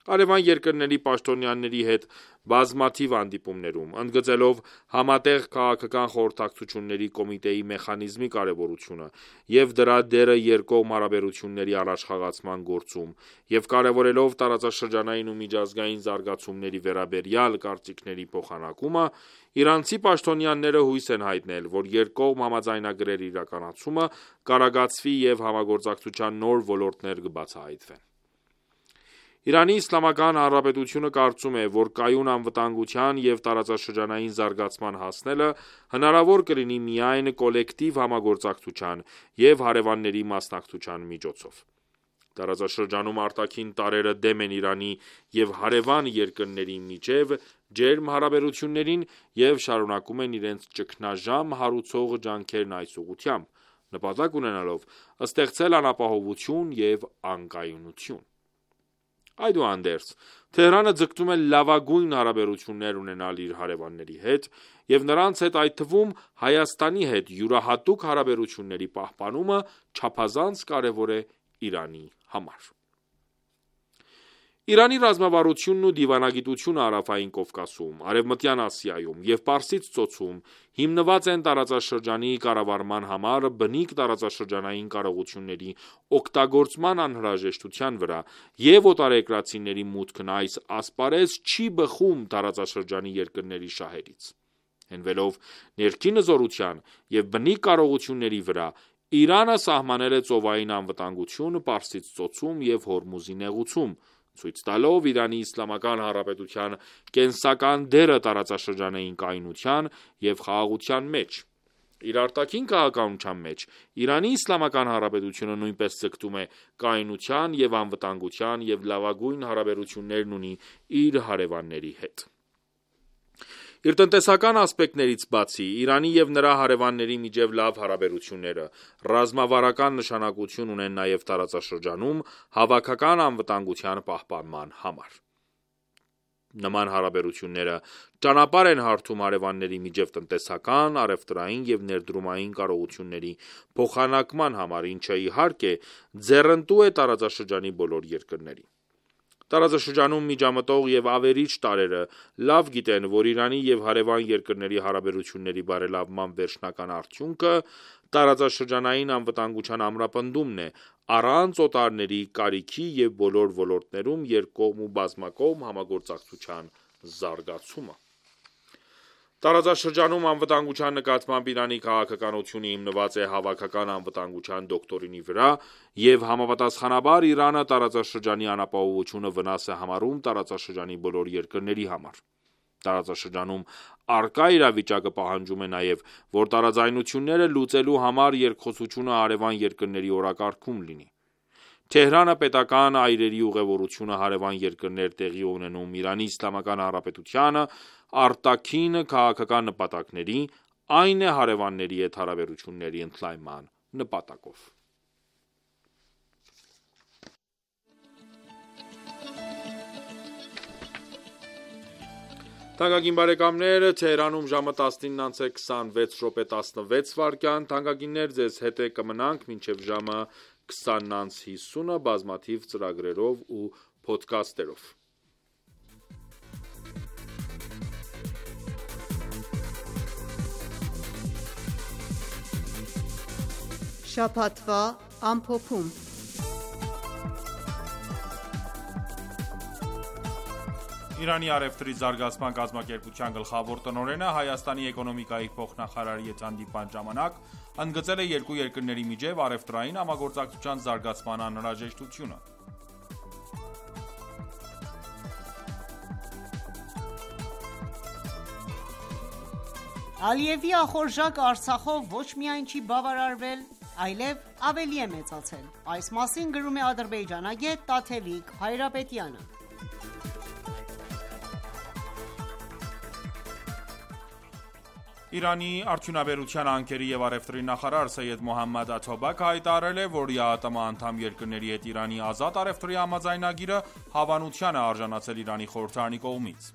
Արևան երկրների պաշտոնյաների հետ բազմաթիվ հանդիպումներում, ընդգծելով համատեղ քաղաքական խորհրդակցությունների կոմիտեի մեխանիզմի կարևորությունը և դրա դերը երկկողմ հարաբերությունների առաջխաղացման գործում և կարևորելով տարածաշրջանային ու միջազգային զարգացումների վերաբերյալ կարծիքների փոխանակումը, իրանցի պաշտոնյաները հույս են հայտնել, որ երկկողմ համաձայնագրերի իրականացումը կարագացվի և համագործակցության նոր ոլորտներ կբացահայտվեն։ Իրանի Իսլամական Հանրապետությունը կարծում է, որ կայուն անվտանգության և տարածաշրջանային զարգացման հասնելը հնարավոր կլինի միայն կոլեկտիվ համագործակցության և հարևանների մասնակցության միջոցով։ Տարածաշրջանում արտաքին տարրերը դեմ են Իրանի և հարևան երկրների միջև ջերմ հարաբերություններին և շարունակում են իրենց ճգնաժամ հարուցող ջանքերն այս ուղղությամբ, նպատակ ունենալով ստեղծել անապահովություն և անկայունություն։ Այդուհանդերձ, Թեհրանը ձգտում է լավագույն հարաբերություններ ունենալ իր հարևանների հետ և նրանց հետ, այդ թվում Հայաստանի հետ յուրահատուկ հարաբերությունների պահպանումը չափազանց կարևոր է Իրանի համար։ Իրանի ռազմավարությունն ու դիվանագիտությունը Հարավային Կովկասում, Արևմտյան Ասիայում և Պարսից ծոցում հիմնված են տարածաշրջանի կառավարման համար բնիկ տարածաշրջանային կարողությունների օգտագործման անհրաժեշտության վրա, և օտարերկրացիների մուտքն այս ասպարեզ չի բխում տարածաշրջանի երկրների շահերից։ Հենվելով ներքին հզորության և բնիկ կարողությունների վրա, Իրանը սահմանել է ծովային անվտանգություն Պարսից ծոցում և Հորմուզի նեղուցում, ցույց տալով Իրանի Իսլամական Հանրապետության կենսական դերը տարածաշրջանային կայունության և խաղաղության մեջ։ Իր արտաքին քաղաքականության մեջ Իրանի Իսլամական Հանրապետությունը նույնպես ձգտում է կայունության և անվտանգության և լավագույն հարաբերություններն ունի իր հարևանների հետ։ Իր տնտեսական ասպեկտներից բացի, Իրանի և նրա հարևանների միջև լավ հարաբերությունները ռազմավարական նշանակություն ունեն նաև տարածաշրջանում հավաքական անվտանգության պահպանման համար։ Նման հարաբերությունները ճանապարհ են հարթում հարևանների միջև տնտեսական, առևտրային և ներդրումային կարողությունների փոխանակման համար, ինչը, իհարկե, ձեռնտու է տարածաշրջանի բոլոր երկրներին։ Տարածաշրջանում միջամտող և ավերիչ տարրերը լավ գիտեն, որ Իրանի և հարևան երկրների հարաբերությունների բարելավման վերջնական արդյունքը տարածաշրջանային անվտանգության ամրապնդումն է, առանց օտարների կարիքի և բոլոր ոլորտներում երկկողմ ու բազմակողմ համագործակցության զարգացումը։ Տարածաշրջանում անվտանգության նկատմամբ Իրանի քաղաքականությունը հիմնված է հավաքական անվտանգության դոկտրինի վրա, և համապատասխանաբար Իրանը տարածաշրջանի անապահովությունը վնաս է համարում տարածաշրջանի բոլոր երկրների համար։ Տարածաշրջանում առկա իրավիճակը պահանջում է նաև, որ տարաձայնությունները լուծելու համար երկխոսությունը հարևան երկրների օրակարգում լինի։ Թեհրանը պետական այրերի ուղևորությունը հարևան երկրներ տեղի ունենում Իրանի Իսլամական Հանրապետության արտաքին քաղաքական նպատակների, այն է հարևանների հետ հարաբերությունների ընդլայնման նպատակով։ Թանկագին բարեկամներ, Թեհրանում ժամը տասնինն անց է քսանվեց րոպե տասնվեց վայրկյան, թանկագիններ ձեզ հետ է կմնանք մինչև ժամը քսանն անց հիսունը բազմաթիվ ծրագրերով ու փոդքասթերով։ Շաբաթվա ամփոփում։ Իրանի առևտրի զարգացման կազմակերպության գլխավոր տնօրենը Հայաստանի էկոնոմիկայի փոխնախարարի հետ հանդիպման ժամանակ ընդգծել է երկու երկրների միջև առևտրային համագործակցության զարգացման անհրաժեշտությունը։ Ալիևի ախորժակը Արցախով ոչ միայն չի բավարարվել, այլև ավելի է մեծացել։ Այս մասին գրում է ադրբեջանագետ Տաթևիկ Հայրապետյանը։ Իրանի արդյունաբերության, հանքերի և առևտրի նախարար Սեյեդ Մոհամմադ Աթոբակը հայտարարել է, որ ԵԱՏՄ անդամ երկրների հետ Իրանի ազատ առևտրի համաձայնագիրը հավանության է արժանացել Իրանի խորհրդարանի կողմից։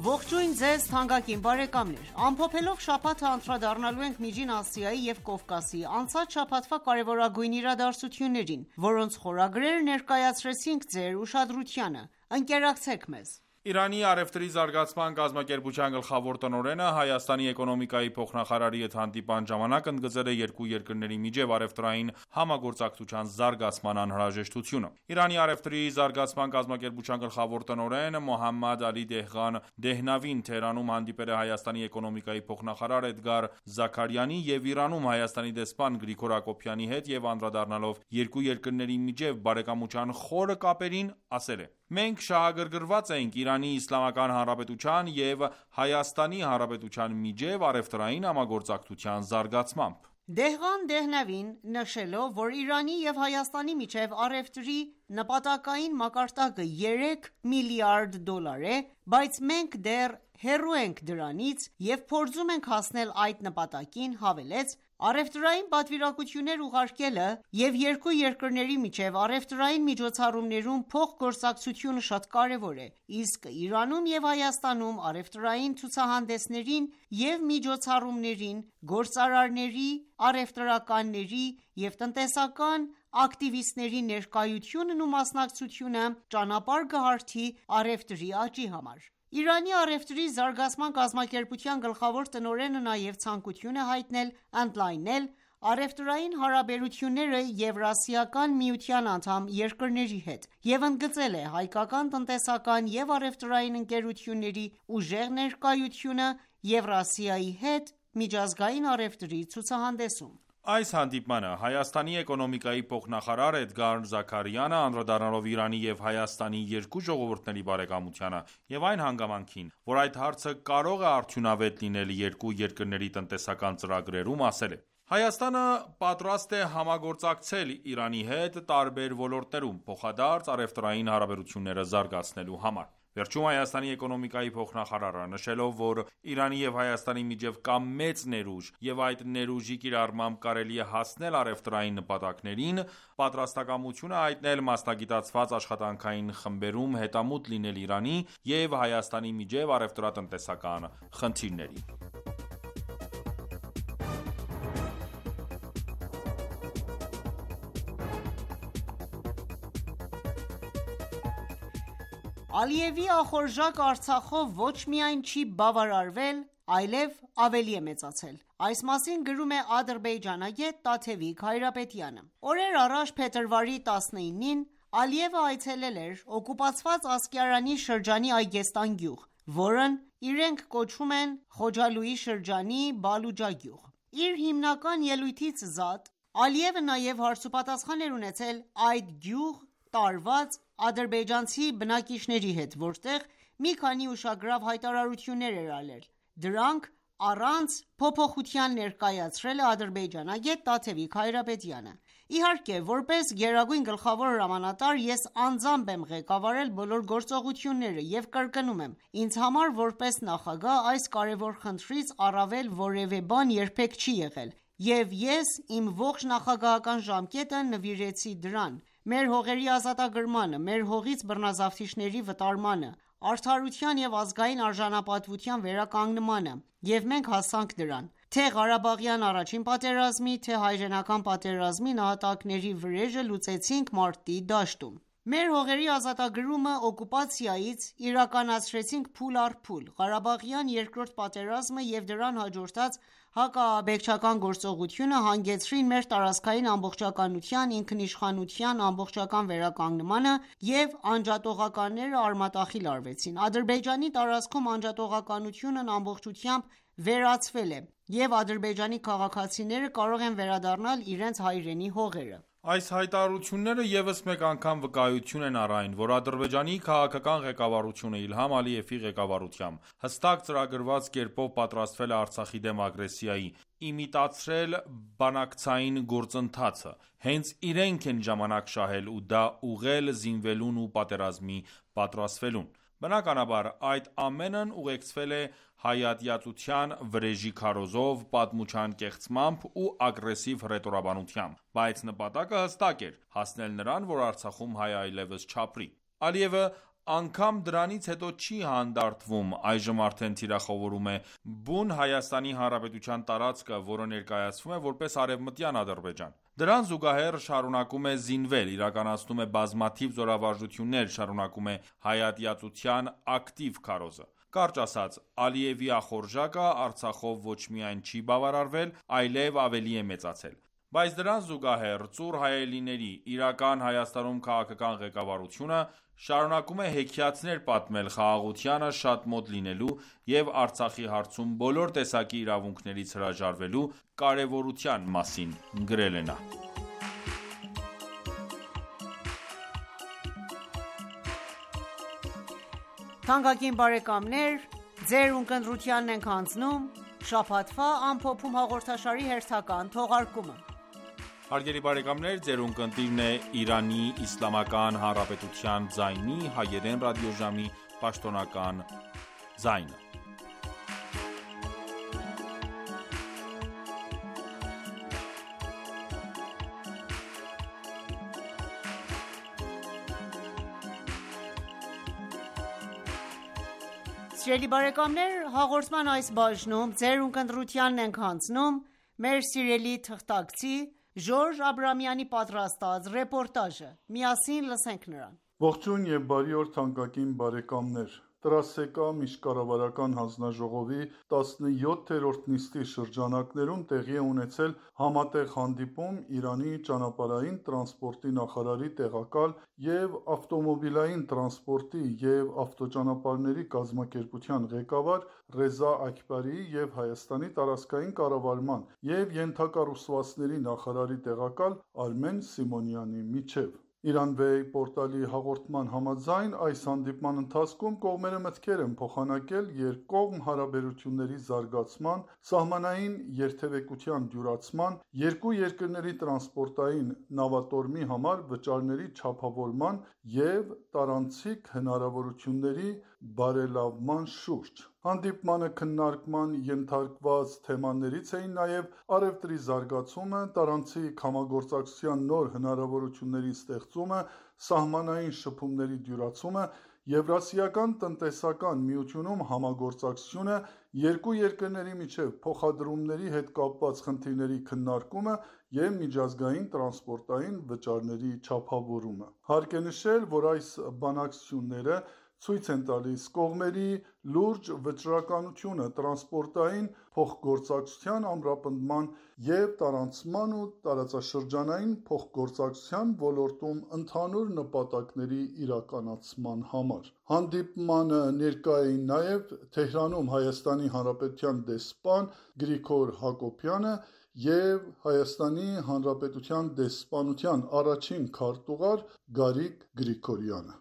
Ողջույն ձեզ թանկագին բարեկամներ: Ամփոփելով շաբաթը անդրադառնալու ենք Միջին Ասիայի և Կովկասի անցած շաբաթվա կարևորագույն իրադարձություններին, որոնց խորագրերը ներկայացրեցինք ձեր ուշադրությանը: Ընկերակցեք մեզ: Իրանի առևտրի զարգացման կազմակերպության գլխավոր տնօրենը Հայաստանի էկոնոմիկայի փոխնախարարի հետ հանդիպման ժամանակ ընդգծել է երկու երկրների միջև առևտրային համագործակցության զարգացման անհրաժեշտությունը: Իրանի առևտրի զարգացման կազմակերպության գլխավոր տնօրեն Մոհամմադ Ալի Դեհղան Դեհնավին Թեհրանում հանդիպել է Հայաստանի էկոնոմիկայի փոխնախարար Էդգար Զաքարյանի և Իրանում Հայաստանի դեսպան Գրիգոր Ակոբյանի հետ և անդրադառնալով երկու երկրների միջև բարեկամության խորը կապերին, ասել է. «Մենք շահագրգռված ենք Իրանի Իսլամական Հանրապետության և Հայաստանի Հանրապետության միջև առևտրային համագործակցության զարգացմամբ»: Դեհղան Դեհնավին նշելով, որ Իրանի և Հայաստանի միջև առևտրի նպատակային մակարդակը երեք միլիարդ դոլար է, բայց մենք դեռ հեռու ենք դրանից և փորձում ենք հասնել այդ նպատակին, հավելեց. «Առևտրային պատվիրակություններ ուղարկելը և երկու երկրների միջև առևտրային միջոցառումներում փոխգործակցությունը շատ կարևոր է, իսկ Իրանում և Հայաստանում առևտրային ցուցահանդեսներին և միջոցառումներին գործարարների, առևտրականների և տնտեսական ակտիվիստների ներկայությունն ու մասնակցությունը ճանապարհ կհարթի առևտրի աճի համար»: Իրանի առևտրի զարգացման կազմակերպության գլխավոր տնօրենը նաև ցանկություն է հայտնել ընդլայնել առևտրային հարաբերությունները Եվրասիական միության անդամ երկրների հետ և ընդգծել է հայկական տնտեսական և առևտրային ընկերությունների ուժեղ ներկայությունը Եվրասիայի հետ միջազգային առևտրի ցուցահանդեսում: Այս հանդիպմանը Հայաստանի էկոնոմիկայի փոխնախարար Էդգար Զաքարյանը անդրադառնալով Իրանի և Հայաստանի երկու ժողովուրդների բարեկամությանը և այն հանգամանքին, որ այդ հարցը կարող է արդյունավետ լինել երկու երկրների տնտեսական ծրագրերում, ասել է. «Հայաստանը պատրաստ է համագործակցել Իրանի հետ տարբեր ոլորտներում, փոխադարձ առևտրային հարաբերությունները զարգացնելու համար»: Վերջում Հայաստանի էկոնոմիկայի փոխնախարարը, նշելով, որ Իրանի և Հայաստանի միջև կա մեծ ներուժ և այդ ներուժի կիրառմամբ կարելի է հասնել առևտրային նպատակներին, պատրաստակամություն է հայտնել մասնագիտացված աշխատանքային խմբերում հետամուտ լինել Իրանի և Հայաստանի միջև առևտրատնտեսական խնդիրներին: Ալիևի ախորժակը Արցախով ոչ միայն չի բավարարվել, այլև ավելի է մեծացել: Այս մասին գրում է ադրբեջանագետ Տաթևիկ Հայրապետյանը: Օրեր առաջ փետրվարի տասնինին Ալիևը այցելել էր օկուպացված Ասկերանի շրջանի Այգեստան գյուղ, որն իրենք կոչում են Խոջալույի շրջանի Բալուջա գյուղ: Իր հիմնական ելույթից զատ Ալիևը նաև հարցուպատասխան էր ունեցել այդ գյուղ տարված ադրբեջանցի բնակիչների հետ, որտեղ մի քանի ուշագրավ հայտարարություններ էր արել: Դրանք առանց փոփոխության ներկայացրել է ադրբեջանագետ Տաթևիկ Հայրապետյանը: Իհարկե, որպես գերագույն գլխավոր հրամանատար ես անձամբ եմ ղեկավարել բոլոր գործողությունները և կրկնում եմ, ինձ համար որպես նախագահ այս կարևոր խնդրից առավել որևէ բան երբեք չի եղել և ես իմ ողջ նախագահական ժամկետը նվիրեցի դրան, մեր հողերի ազատագրմանը, մեր հողից բռնազավթիչների վտարմանը, արդարության և ազգային արժանապատվության վերականգնմանը և մենք հասանք դրան: Թե Ղարաբաղյան առաջին պատերազմի, թե հայրենական պատերազմի նահատակների վրեժը լուծեցինք մարտի դաշտում: Մեր հողերի ազատագրումը օկուպացիայից իրականացրեցինք փուլ առ փուլ: Ղարաբաղյան երկրորդ պատերազմը և դրան հաջորդած հակաահաբեկչական գործողությունը հանգեցրին մեր տարածքային ամբողջականության, ինքնիշխանության ամբողջական վերականգնմանը և անջատողականները արմատախիլ արվեցին: Ադրբեջանի տարածքում անջատողականությունն ամբողջությամբ վերացվել է և ադրբեջանի քաղաքացիները կարող են վերադառնալ իրենց հայրենի հողերը: Այս հայտարարությունները ևս մեկ անգամ վկայություն են առ այն, որ Ադրբեջանի քաղաքական ղեկավարությունը Իլհամ Ալիևի ղեկավարությամբ հստակ ծրագրված կերպով պատրաստվել է Արցախի դեմ ագրեսիայի, իմիտացրել բանակցային գործընթացը: Հենց իրենք են ժամանակ շահել ու դա ուղղել զինվելուն ու պատերազմի պատրաստվելուն: Բնականաբար այդ ամենն ուղեկցվել է հայատյացության վրեժի քարոզով, պատմության կեղծմամբ ու ագրեսիվ հռետորաբանությամբ: Բայց նպատակը հստակ էր՝ հասնել նրան, որ Արցախում հայ այլևս չապրի: Ալիևը անգամ դրանից հետո չի հանդարտվում, այժմ արդեն թիրախավորում է բուն Հայաստանի Հանրապետության տարածքը, որը ներկայացվում է որպես Արևմտյան Ադրբեջան: Դրան զուգահեռ շարունակում է զինվել, իրականացնում է բազմաթիվ զորավարժություններ, շարունակում է հայատյացության ակտիվ քարոզը: Կարճ ասած, Ալիևի ախորժակը Արցախով ոչ միայն չի բավարարվել, այլև ավելի է մեծացել: Բայց դրան զուգահեռ ծուռ հայելիների, իրական Հայաստանում քաղաքական ղեկավարությունը շարունակում է հեքիաթներ պատմել խաղաղությանը շատ մոտ լինելու և Արցախի հարցում բոլոր տեսակի իրավունքներից հրաժարվելու կարևորության մասին, գրել է նա: Սիրելի բարեկամներ, հաղորդման այս բաժնում ձերուն կընտրությանն ենք հանձնում մեր սիրելի թղթակցի Ժորժ Աբրամյանի պատրաստած ռեպորտաժը: Միասին լսենք նրան: Ողջույն և բարի օր թանկագին բարեկամներ: Տրասեկա միջկառավարական հանձնաժողովի տասնյոթերորդ նիստի շրջանակներում տեղի է ունեցել համատեղ հանդիպում Իրանի ճանապարհային տրանսպորտի նախարարի տեղակալ և ավտոմոբիլային տրանսպորտի և ավտոճանապարհների կազմակերպության ղեկավար Ռեզա Աքբարիի և Հայաստանի տարածքային կառավարման և ենթակառուցվածքների նախարարի տեղակալ Արմեն Սիմոնյանի միջև: Իրանվեյ պորտալի հաղորդման համաձայն, այս հանդիպման ընթացքում կողմերը մտքեր են փոխանակել երկկողմ հարաբերությունների զարգացման, սահմանային երթևեկության դյուրացման, երկու երկրների տրանսպորտային նավատորմի համար վճարների չափավորման և տարանցիկ հնարավորությունների բարելավման շուրջ: Հանդիպմանը քննարկման ենթարկված թեմաներից էին նաև առևտրի զարգացումը, տարանցիկ համագործակցության նոր հնարավորությունների ստեղծումը, սահմանային շփումների դյուրացումը, Եվրասիական տնտեսական միությունում համագործակցությունը, երկու երկրների միջև փոխադրումների հետ կապված խնդիրների քննարկումը և միջազգային տրանսպորտային վճարների չափավորումը: Հարկ է նշել, որ այս բանակցությունները ցույց են տալիս կողմերի լուրջ վճռականությունը տրանսպորտային փոխգործակցության ամրապնդման և տարանցման ու տարածաշրջանային փոխգործակցության ոլորտում ընդհանուր նպատակների իրականացման համար: Հանդիպմանը ներկա էին նաև Թեհրանում Հայաստանի Հանրապետության դեսպան Գրիգոր Հակոբյանը և Հայաստանի Հանրապետության դեսպանության առաջին քարտուղար Գարիկ Գրիգորյանը: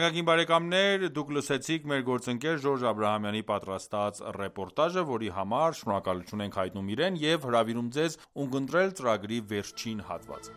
Դուք լսեցիք մեր գործընկեր Ժորժ Աբրահամյանի պատրաստած ռեպորտաժը, որի համար շնորհակալություն ենք հայտնում իրեն և հրավիրում ձեզ ունկնդրել ծրագրի վերջին հատվածը: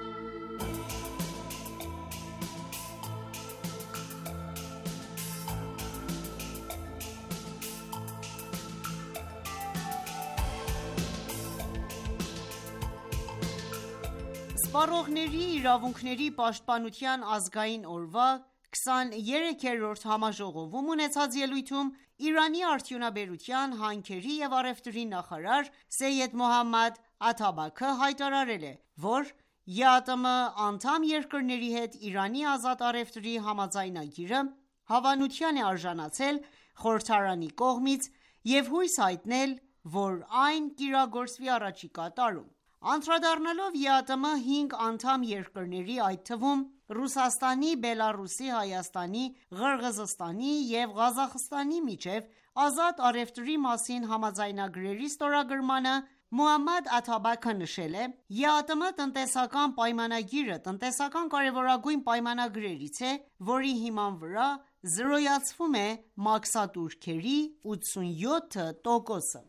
Սպառողների իրավունքների պաշտպանության ազգային օրվա քսաներեքերորդ համաժողովում ունեցած ելույթում Իրանի արդյունաբերության, հանքերի և առևտրի նախարար Սեյեդ Մոհամմադ Աթաբաքը հայտարարել է, որ ԵԱՏՄ անդամ երկրների հետ Իրանի ազատ առևտրի համաձայնագիրը հավանության է արժանացել խորհրդարանի կողմից և հույս հայտնել, որ այն կիրագործվի առաջիկա տարում: Անդրադառնալով ԵԱՏՄ հինգ անդամ երկրների, այդ թվում Ռուսաստանի, Բելառուսի, Հայաստանի, Ղրղզստանի և Ղազախստանի միջև ազատ առևտրի մասին համաձայնագրերի ստորագրմանը, Մոհամմադ Աթաբաքը նշել է.«ԵԱՏՄ տնտեսական պայմանագիրը տնտեսական կարևորագույն պայմանագրերից է, որի հիման վրա զրոյացվում է մաքսատուրքերի ութսունյոթ տոկոսը»: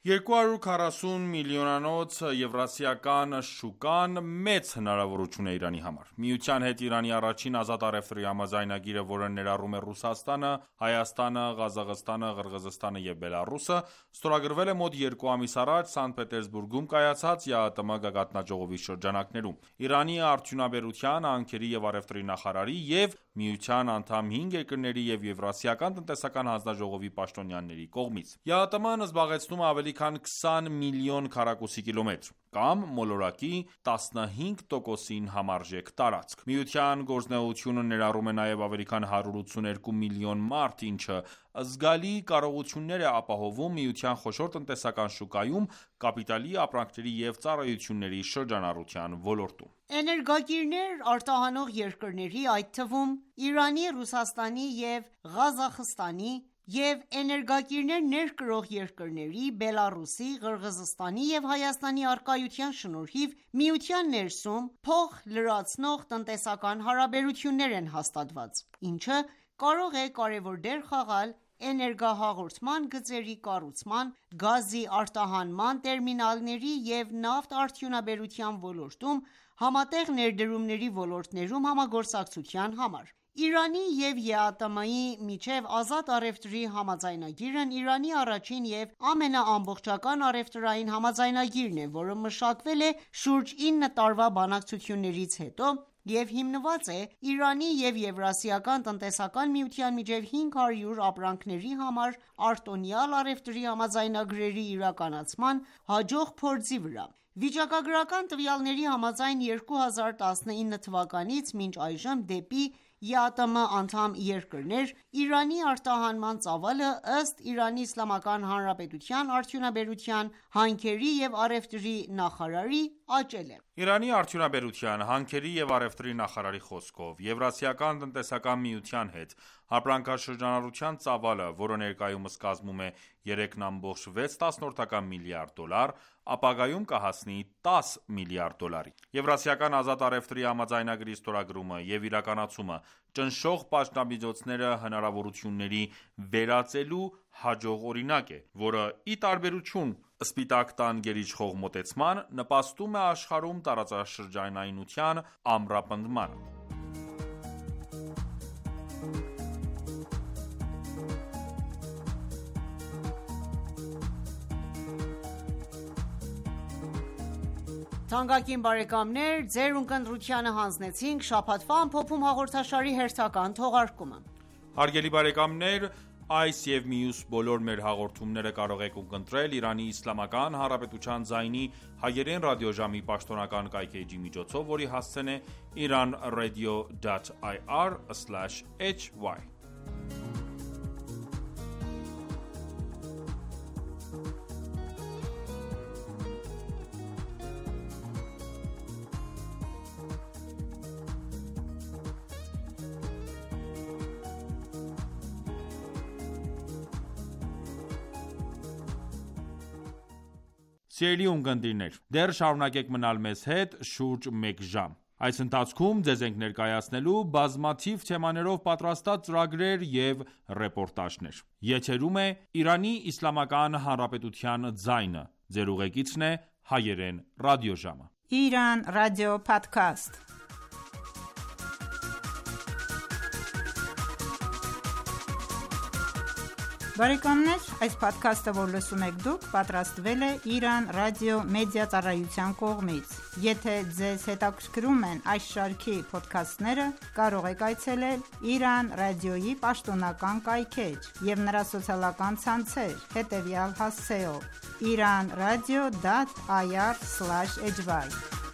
երկու հարյուր քառասուն միլիոնանոց եվրասիական շուկան մեծ հնարավորություն է Իրանի համար։ Միության հետ Իրանի առաջին ազատ առևտրի համաձայնագիրը, որը ներառում է Ռուսաստանը, Հայաստանը, Ղազախստանը, Ղրղզստանը և Բելառուսը, ստորագրվել է մոտ երկու ամիս առաջ Սանկտ Պետերսբուրգում կայացած ԵԱՏՄ գագաթնաժողովի շրջանակներում։ Իրանի արդյունաբերության, հանքերի և առևտրի նախարարի և Միության անդամ հինգ երկրների և Եվրասիական տնտեսական հանձնաժողովի պաշտոնյաների կողմից։ ԵԱՏՄ-ն զբաղեցնում է ավելի քան քսան միլիոն քառակուսի կիլոմետր, կամ մոլորակի տասնհինգ տոկոսին համարժեք տարածք։ Միության գործունեությունը ներառում է նաև ավելի քան հարյուր ութսուներկու միլիոն մարդ, ինչը զգալի կարողություններ է ապահովում Միության խոշոր տնտեսական շուկայում կապիտալի, ապրանքների և ծառայությունների շրջանառության ոլորտում։ Էներգակիրներ արտահանող երկրների, այդ թվում Իրանի, Ռուսաստանի և Ղազախստանի և էներգակիրներ ներկրող երկրների՝ Բելառուսի, Ղրղզստանի և Հայաստանի առկայության շնորհիվ Միության ներսում փոխլրացնող տնտեսական հարաբերություններ են հաստատված, ինչը կարող է կարևոր դեր խաղալ էներգահաղորդման գծերի կառուցման, գազի արտահանման տերմինալների և նավթ արդյունաբերության ոլորտում համատեղ ներդրումների ոլորտներում համագործակցության համար։ Իրանի և ԵԱՏՄ-ի միջև ազատ առևտրի համաձայնագիրն Իրանի առաջին և ամենաամբողջական առևտրային համաձայնագիրն է, որը մշակվել է շուրջ ինը տարվա բանակցություններից հետո և հիմնված է Իրանի և Եվրասիական տնտեսական միության միջև հինգ հարյուր ապրանքների համար արտոնյալ առևտրի համաձայնագրերի իրականացման հաջող փորձի վրա։ Վիճակագրական տվյալների համաձայն երկու հազար տասնինը թվականից մինչ այժմ դեպի ԵԱՏՄ անդամ երկրներ Իրանի արտահանման ծավալը ըստ Իրանի Իսլամական Հանրապետության արդյունաբերության, հանքերի և առևտրի նախարարի աճել է։ Իրանի արդյունաբերության, հանքերի և առևտրի նախարարի խոսքով, Եվրասիական տնտեսական միության հետ ապրանքաշրջանառության ծավալը, որը ներկայումս կազմում է երեք,վեց միլիարդ դոլար, ապագայում կհասնի տաս միլիարդ դոլարի։ Եվրասիական ազատ առևտրի համաձայնագրի ստորագրումը և իրականացումը ճնշող պատժամիջոցները հնարավորությունների վերածելու հաջող օրինակ է, որը, ի տարբերություն Սպիտակ տան գերիշխող մոտեցման, նպաստում է աշխարհում տարածաշրջանայնության ամրապնդմանը։ Թանկագին բարեկամներ, ձեր ունկնդրությանը հանձնեցինք շաբաթվա ամփոփում հաղորդաշարի հերթական թողարկումը։ Հարգելի բարեկամներ, այս և մյուս բոլոր մեր հաղորդումները կարող եք ունկնդրել Իրանի Իսլամական Հանրապետության ձայնի հայերեն ռադիոժամի պաշտոնական կայքէջի միջոցով, որի հասցեն է իրանradio.ir/hy: Սիրելի ունկնդիրներ, դեռ շարունակեք մնալ մեզ հետ շուրջ մեկ ժամ։ Այս ընթացքում ձեզ ենք ներկայացնելու բազմաթիվ թեմաներով պատրաստած ծրագրեր և ռեպորտաժներ։ Եթերում է Իրանի Իսլամական Հանրապետության ձայնը։ Ձեր ուղեկիցն է հայերեն ռադիոժամը։ Իրան ռադիո փոդքասթ։ Բարեկամներ, այս փոդքասթը, որ լսում եք դուք, պատրաստվել է Իրան ռադիո մեդիա ծառայության կողմից։ Եթե ձեզ հետաքրքրում են այս շարքի փոդքասթները, կարող եք այցելել Իրան ռադիոյի պաշտոնական կայքէջ և նրա սոցիալական ցանցեր հետևյալ հասցեով՝ իրանradio dot ir slash h y: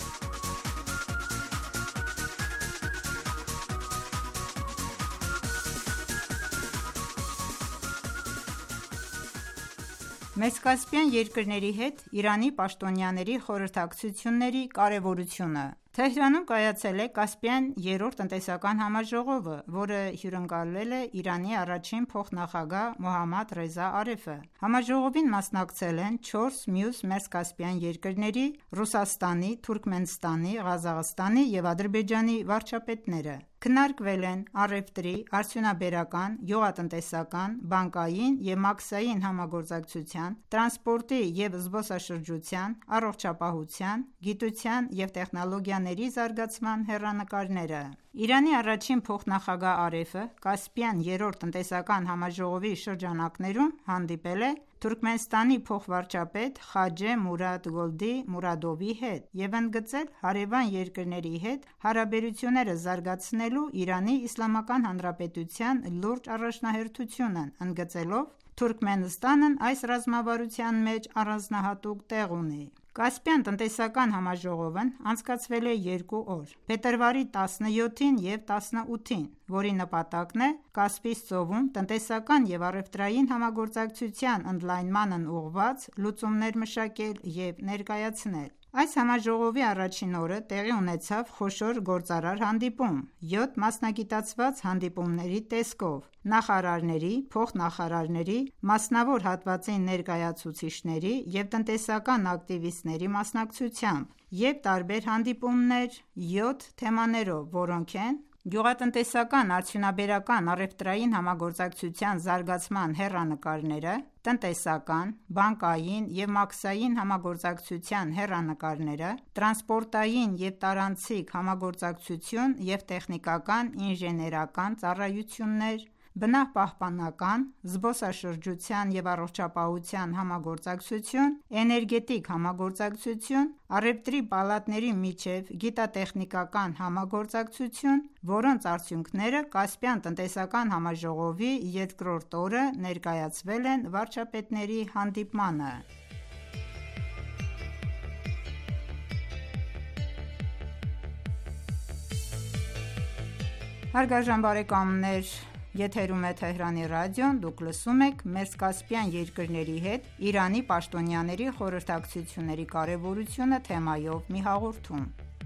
Մերձկասպյան երկրների հետ Իրանի պաշտոնյաների խորհրդակցությունների կարևորությունը։ Թեհրանում կայացել է Կասպիան երրորդ տնտեսական համաժողովը, որը հյուրընկալել է Իրանի առաջին փոխնախագահ Մոհամմադ Ռեզա Արեֆը։ Համաժողովին մասնակցել են չորս մյուս մերձկասպյան երկրների՝ Ռուսաստանի, Թուրքմենստանի, Ղազախստանի և Ադրբեջանի վարչապետները։ Քննարկվել են առևտրի, արդյունաբերական, գյուղատնտեսական, բանկային և մաքսային համագործակցության, տրանսպորտի և զբոսաշրջության, առողջապահության, գիտության և տեխնոլոգիաների զարգացման հեռանկարները։ Իրանի առաջին փոխնախագահ Արեֆը Կասպիան երրորդ տնտեսական համաժողովի շրջանակներում հանդիպել է Թուրքմենստանի փոխվարչապետ Խաջե Մուրադ Գոլդի Մուրադովի հետ և ընդգծել հարևան երկրների հետ հարաբերությունները զարգացնելու Իրանի Իսլամական Հանրապետության լուրջ առաջնահերթությունն, ընդգծելով. «Թուրքմենստանն այս ռազմավարության մեջ առանձնահատուկ տեղ ունի»։ Կասպիան տնտեսական համաժողովն անցկացվել է երկու օր՝ փետրվարի տասնյոթին և տասնութին, որի նպատակն է Կասպից ծովում տնտեսական և առևտրային համագործակցության ընդլայնմանն ուղղված լուծումներ մշակել և ներկայացնել։ Այս համաժողովի առաջին օրը տեղի ունեցավ խոշոր գործարար հանդիպում՝ յոթ մասնագիտացված հանդիպումների տեսքով՝ նախարարների, փոխնախարարների, մասնավոր հատվածի ներկայացուցիչների և տնտեսական ակտիվիստների մասնակցությամբ, և տարբեր հանդիպումներ յոթ թեմաներով, որոնք են՝ գյուղատնտեսական, արդյունաբերական, առևտրային համագործակցության զարգացման հեռանկարները, տնտեսական, բանկային և մաքսային համագործակցության հեռանկարները, տրանսպորտային և տարանցիկ համագործակցություն և տեխնիկական ինժեներական ծառայություններ, բնապահպանական, զբոսաշրջության և առողջապահության համագործակցություն, էներգետիկ համագործակցություն, առևտրի պալատների միջև գիտատեխնիկական համագործակցություն, որոնց արդյունքները Կասպյան տնտեսական համաժողովի երկրորդ օրը ներկայացվել են վարչապետների հանդիպմանը։ Հարգարժան բարեկամներ, եթերում է Թեհրանի ռադիոն, դուք լսում եք Մերձկասպյան երկրների հետ Իրանի պաշտոնյաների խորհրդակցությունների կարևորությունը թեմայով մի հաղորդում։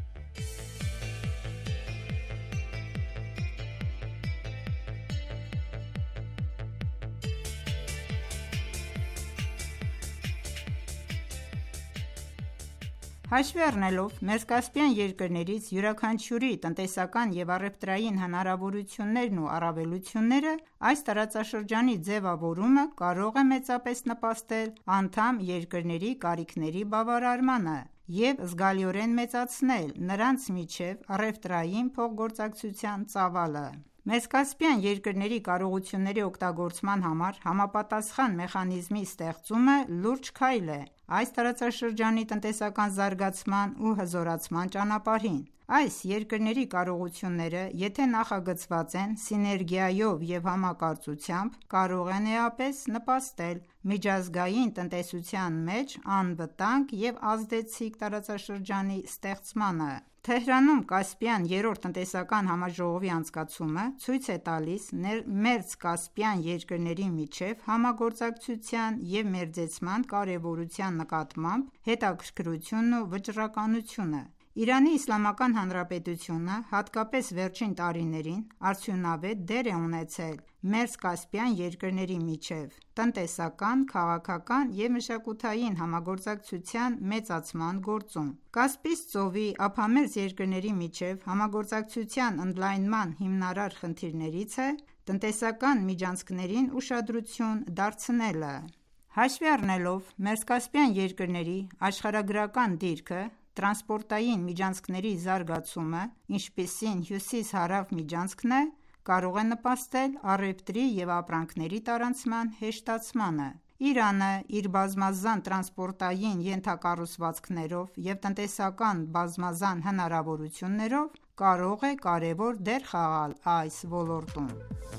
Հաշվի առնելով Մերձկասպյան երկրներից յուրաքանչյուրի տնտեսական և առևտրային հնարավորություններն ու առավելությունները, այս տարածաշրջանի ձևավորումը կարող է մեծապես նպաստել անդամ երկրների կարիքների բավարարմանը և զգալիորեն մեծացնել նրանց միջև առևտրային փոխգործակցության ծավալը։ Մերձկասպյան երկրների կարողությունների օգտագործման համար համապատասխան մեխանիզմի ստեղծումը լուրջ քայլ է այս տարածաշրջանի տնտեսական զարգացման ու հզորացման ճանապարհին։ Այս երկրների կարողությունները, եթե նախագծված են սիներգիայով և համակարծությամբ, կարող են էապես նպաստել միջազգային տնտեսության մեջ անվտանգ և ազդեցիկ տարածաշրջանի ստեղծմանը։ Թեհրանում Կասպիան երրորդ տնտեսական համաժողովի անցկացումը ցույց է տալիս մերձկասպյան երկրների միջև համագործակցության և մերձեցման կարևորության նկատմամբ հետաքրքրությունն ու վճռականությունը։ Իրանի Իսլամական Հանրապետությունը, հատկապես վերջին տարիներին, արդյունավետ դեր է ունեցել մերձկասպյան երկրների միջև տնտեսական, քաղաքական և մշակութային համագործակցության մեծացման գործում։ Կասպից ծովի ափամերձ երկրների միջև համագործակցության ընդլայնման հիմնարար խնդիրներից է տնտեսական միջանցքներին ուշադրություն դարձնելը։ Հաշվի առնելով մերձկասպյան երկրների աշխարհագրական դիրքը, տրանսպորտային միջանցքների զարգացումը, ինչպիսին հյուսիս-հարավ միջանցքն է, կարող է նպաստել առևտրի և ապրանքների տարանցման հեշտացմանը։ Իրանը իր բազմազան տրանսպորտային ենթակառուցվածքներով և տնտեսական բազմազան հնարավորություններով կարող է կարևոր դեր խաղալ այս ոլորտում։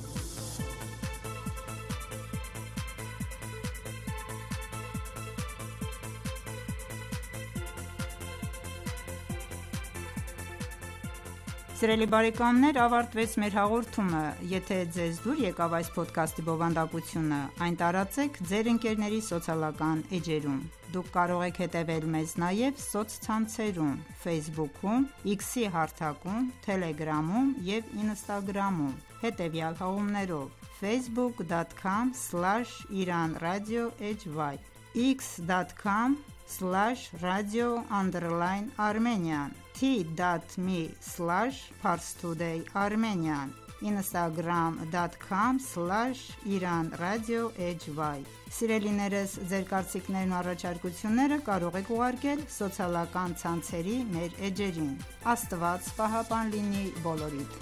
Սիրելի բարեկամներ, ավարտվեց մեր հաղորդումը։ Եթե ձեզ դուր եկավ այս փոդքասթի բովանդակությունը, այն տարածեք ձեր ընկերների սոցիալական էջերում։ Դուք կարող եք հետևել մեզ նաև սոցցանցերում՝ Facebook-ում, X-ի հարթակում, Telegram-ում և Instagram-ում, հետևյալ հղումներով՝ facebook dot com slash iran radio hy x dot com slash radio underline armenian, t.me slash parstoday armenian, instagram dot com slash iran radio hy։ Սիրելիներս, ձեր կարծիքներն ու առաջարկությունները կարող եք ուղարկել սոցիալական ցանցերի մեր էջերին։ Աստված պահապան լինի բոլորիդ։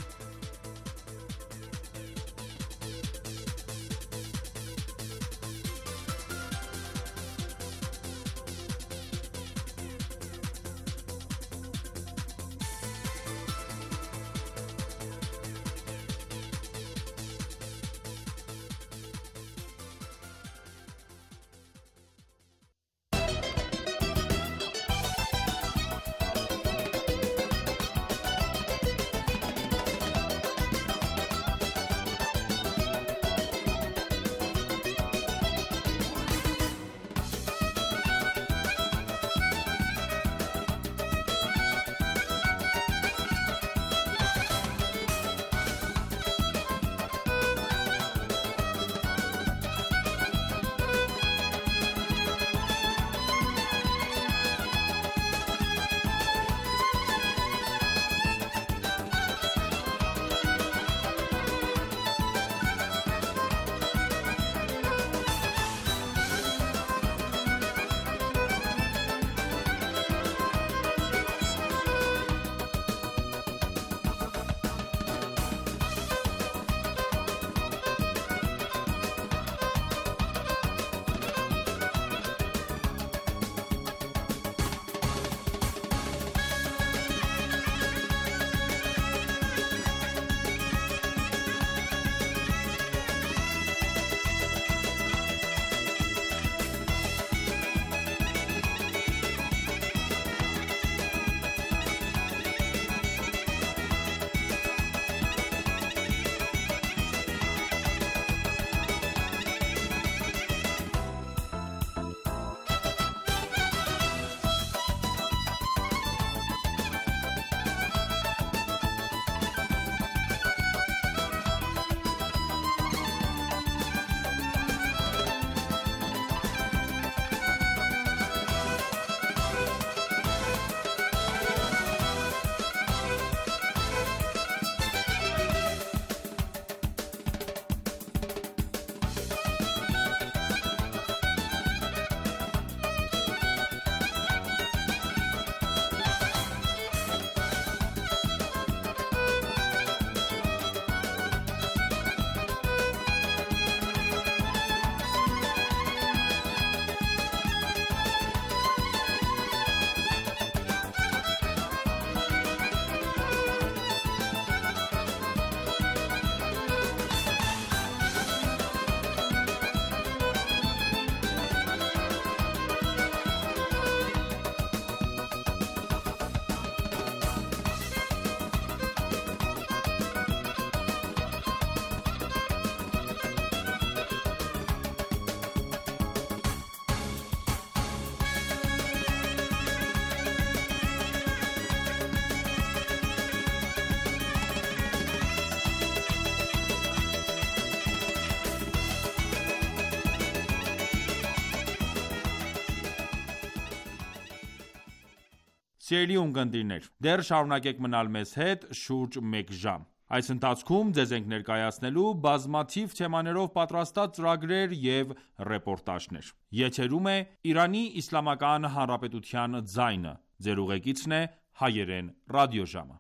Սիրելի ունկնդիրներ, դեռ շարունակեք մնալ մեզ հետ շուրջ մեկ ժամ։ Այս ընթացքում ձեզ ենք ներկայացնելու բազմաթիվ թեմաներով պատրաստած ծրագրեր և ռեպորտաժներ։ Եթերում է Իրանի Իսլամական Հանրապետության ձայնը։ Ձեր ուղեկիցն է հայերեն ռադիոժամը։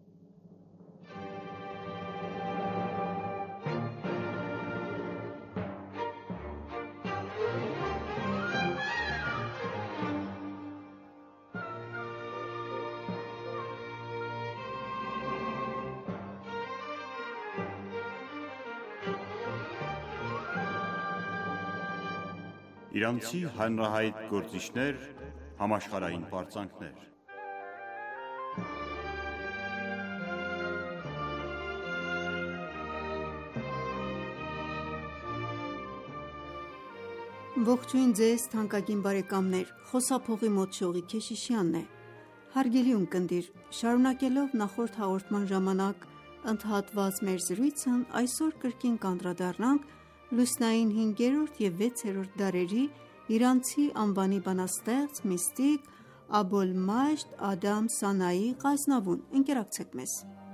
Իրանցի հանրահայտ գործիչներ, համաշխարհային պարծանքներ։ Ողջույն ձեզ թանկագին բարեկամներ, խոսափողի մոտ շողի Քեշիշյանն է։ Հարգելի ունկնդիր, շարունակելով նախորդ հաղորդման ժամանակ ընդհատված մեր զրույցն, այսօր կրկին կանդրադառնանք լուսնային հինգերորդ և վեցերորդ դարերի իրանցի անվանի բանաստեղծ, միստիկ Աբոլմաջդ Ադամ Սանայի Ղազնավուն։ Ընկերակցեք մեզ։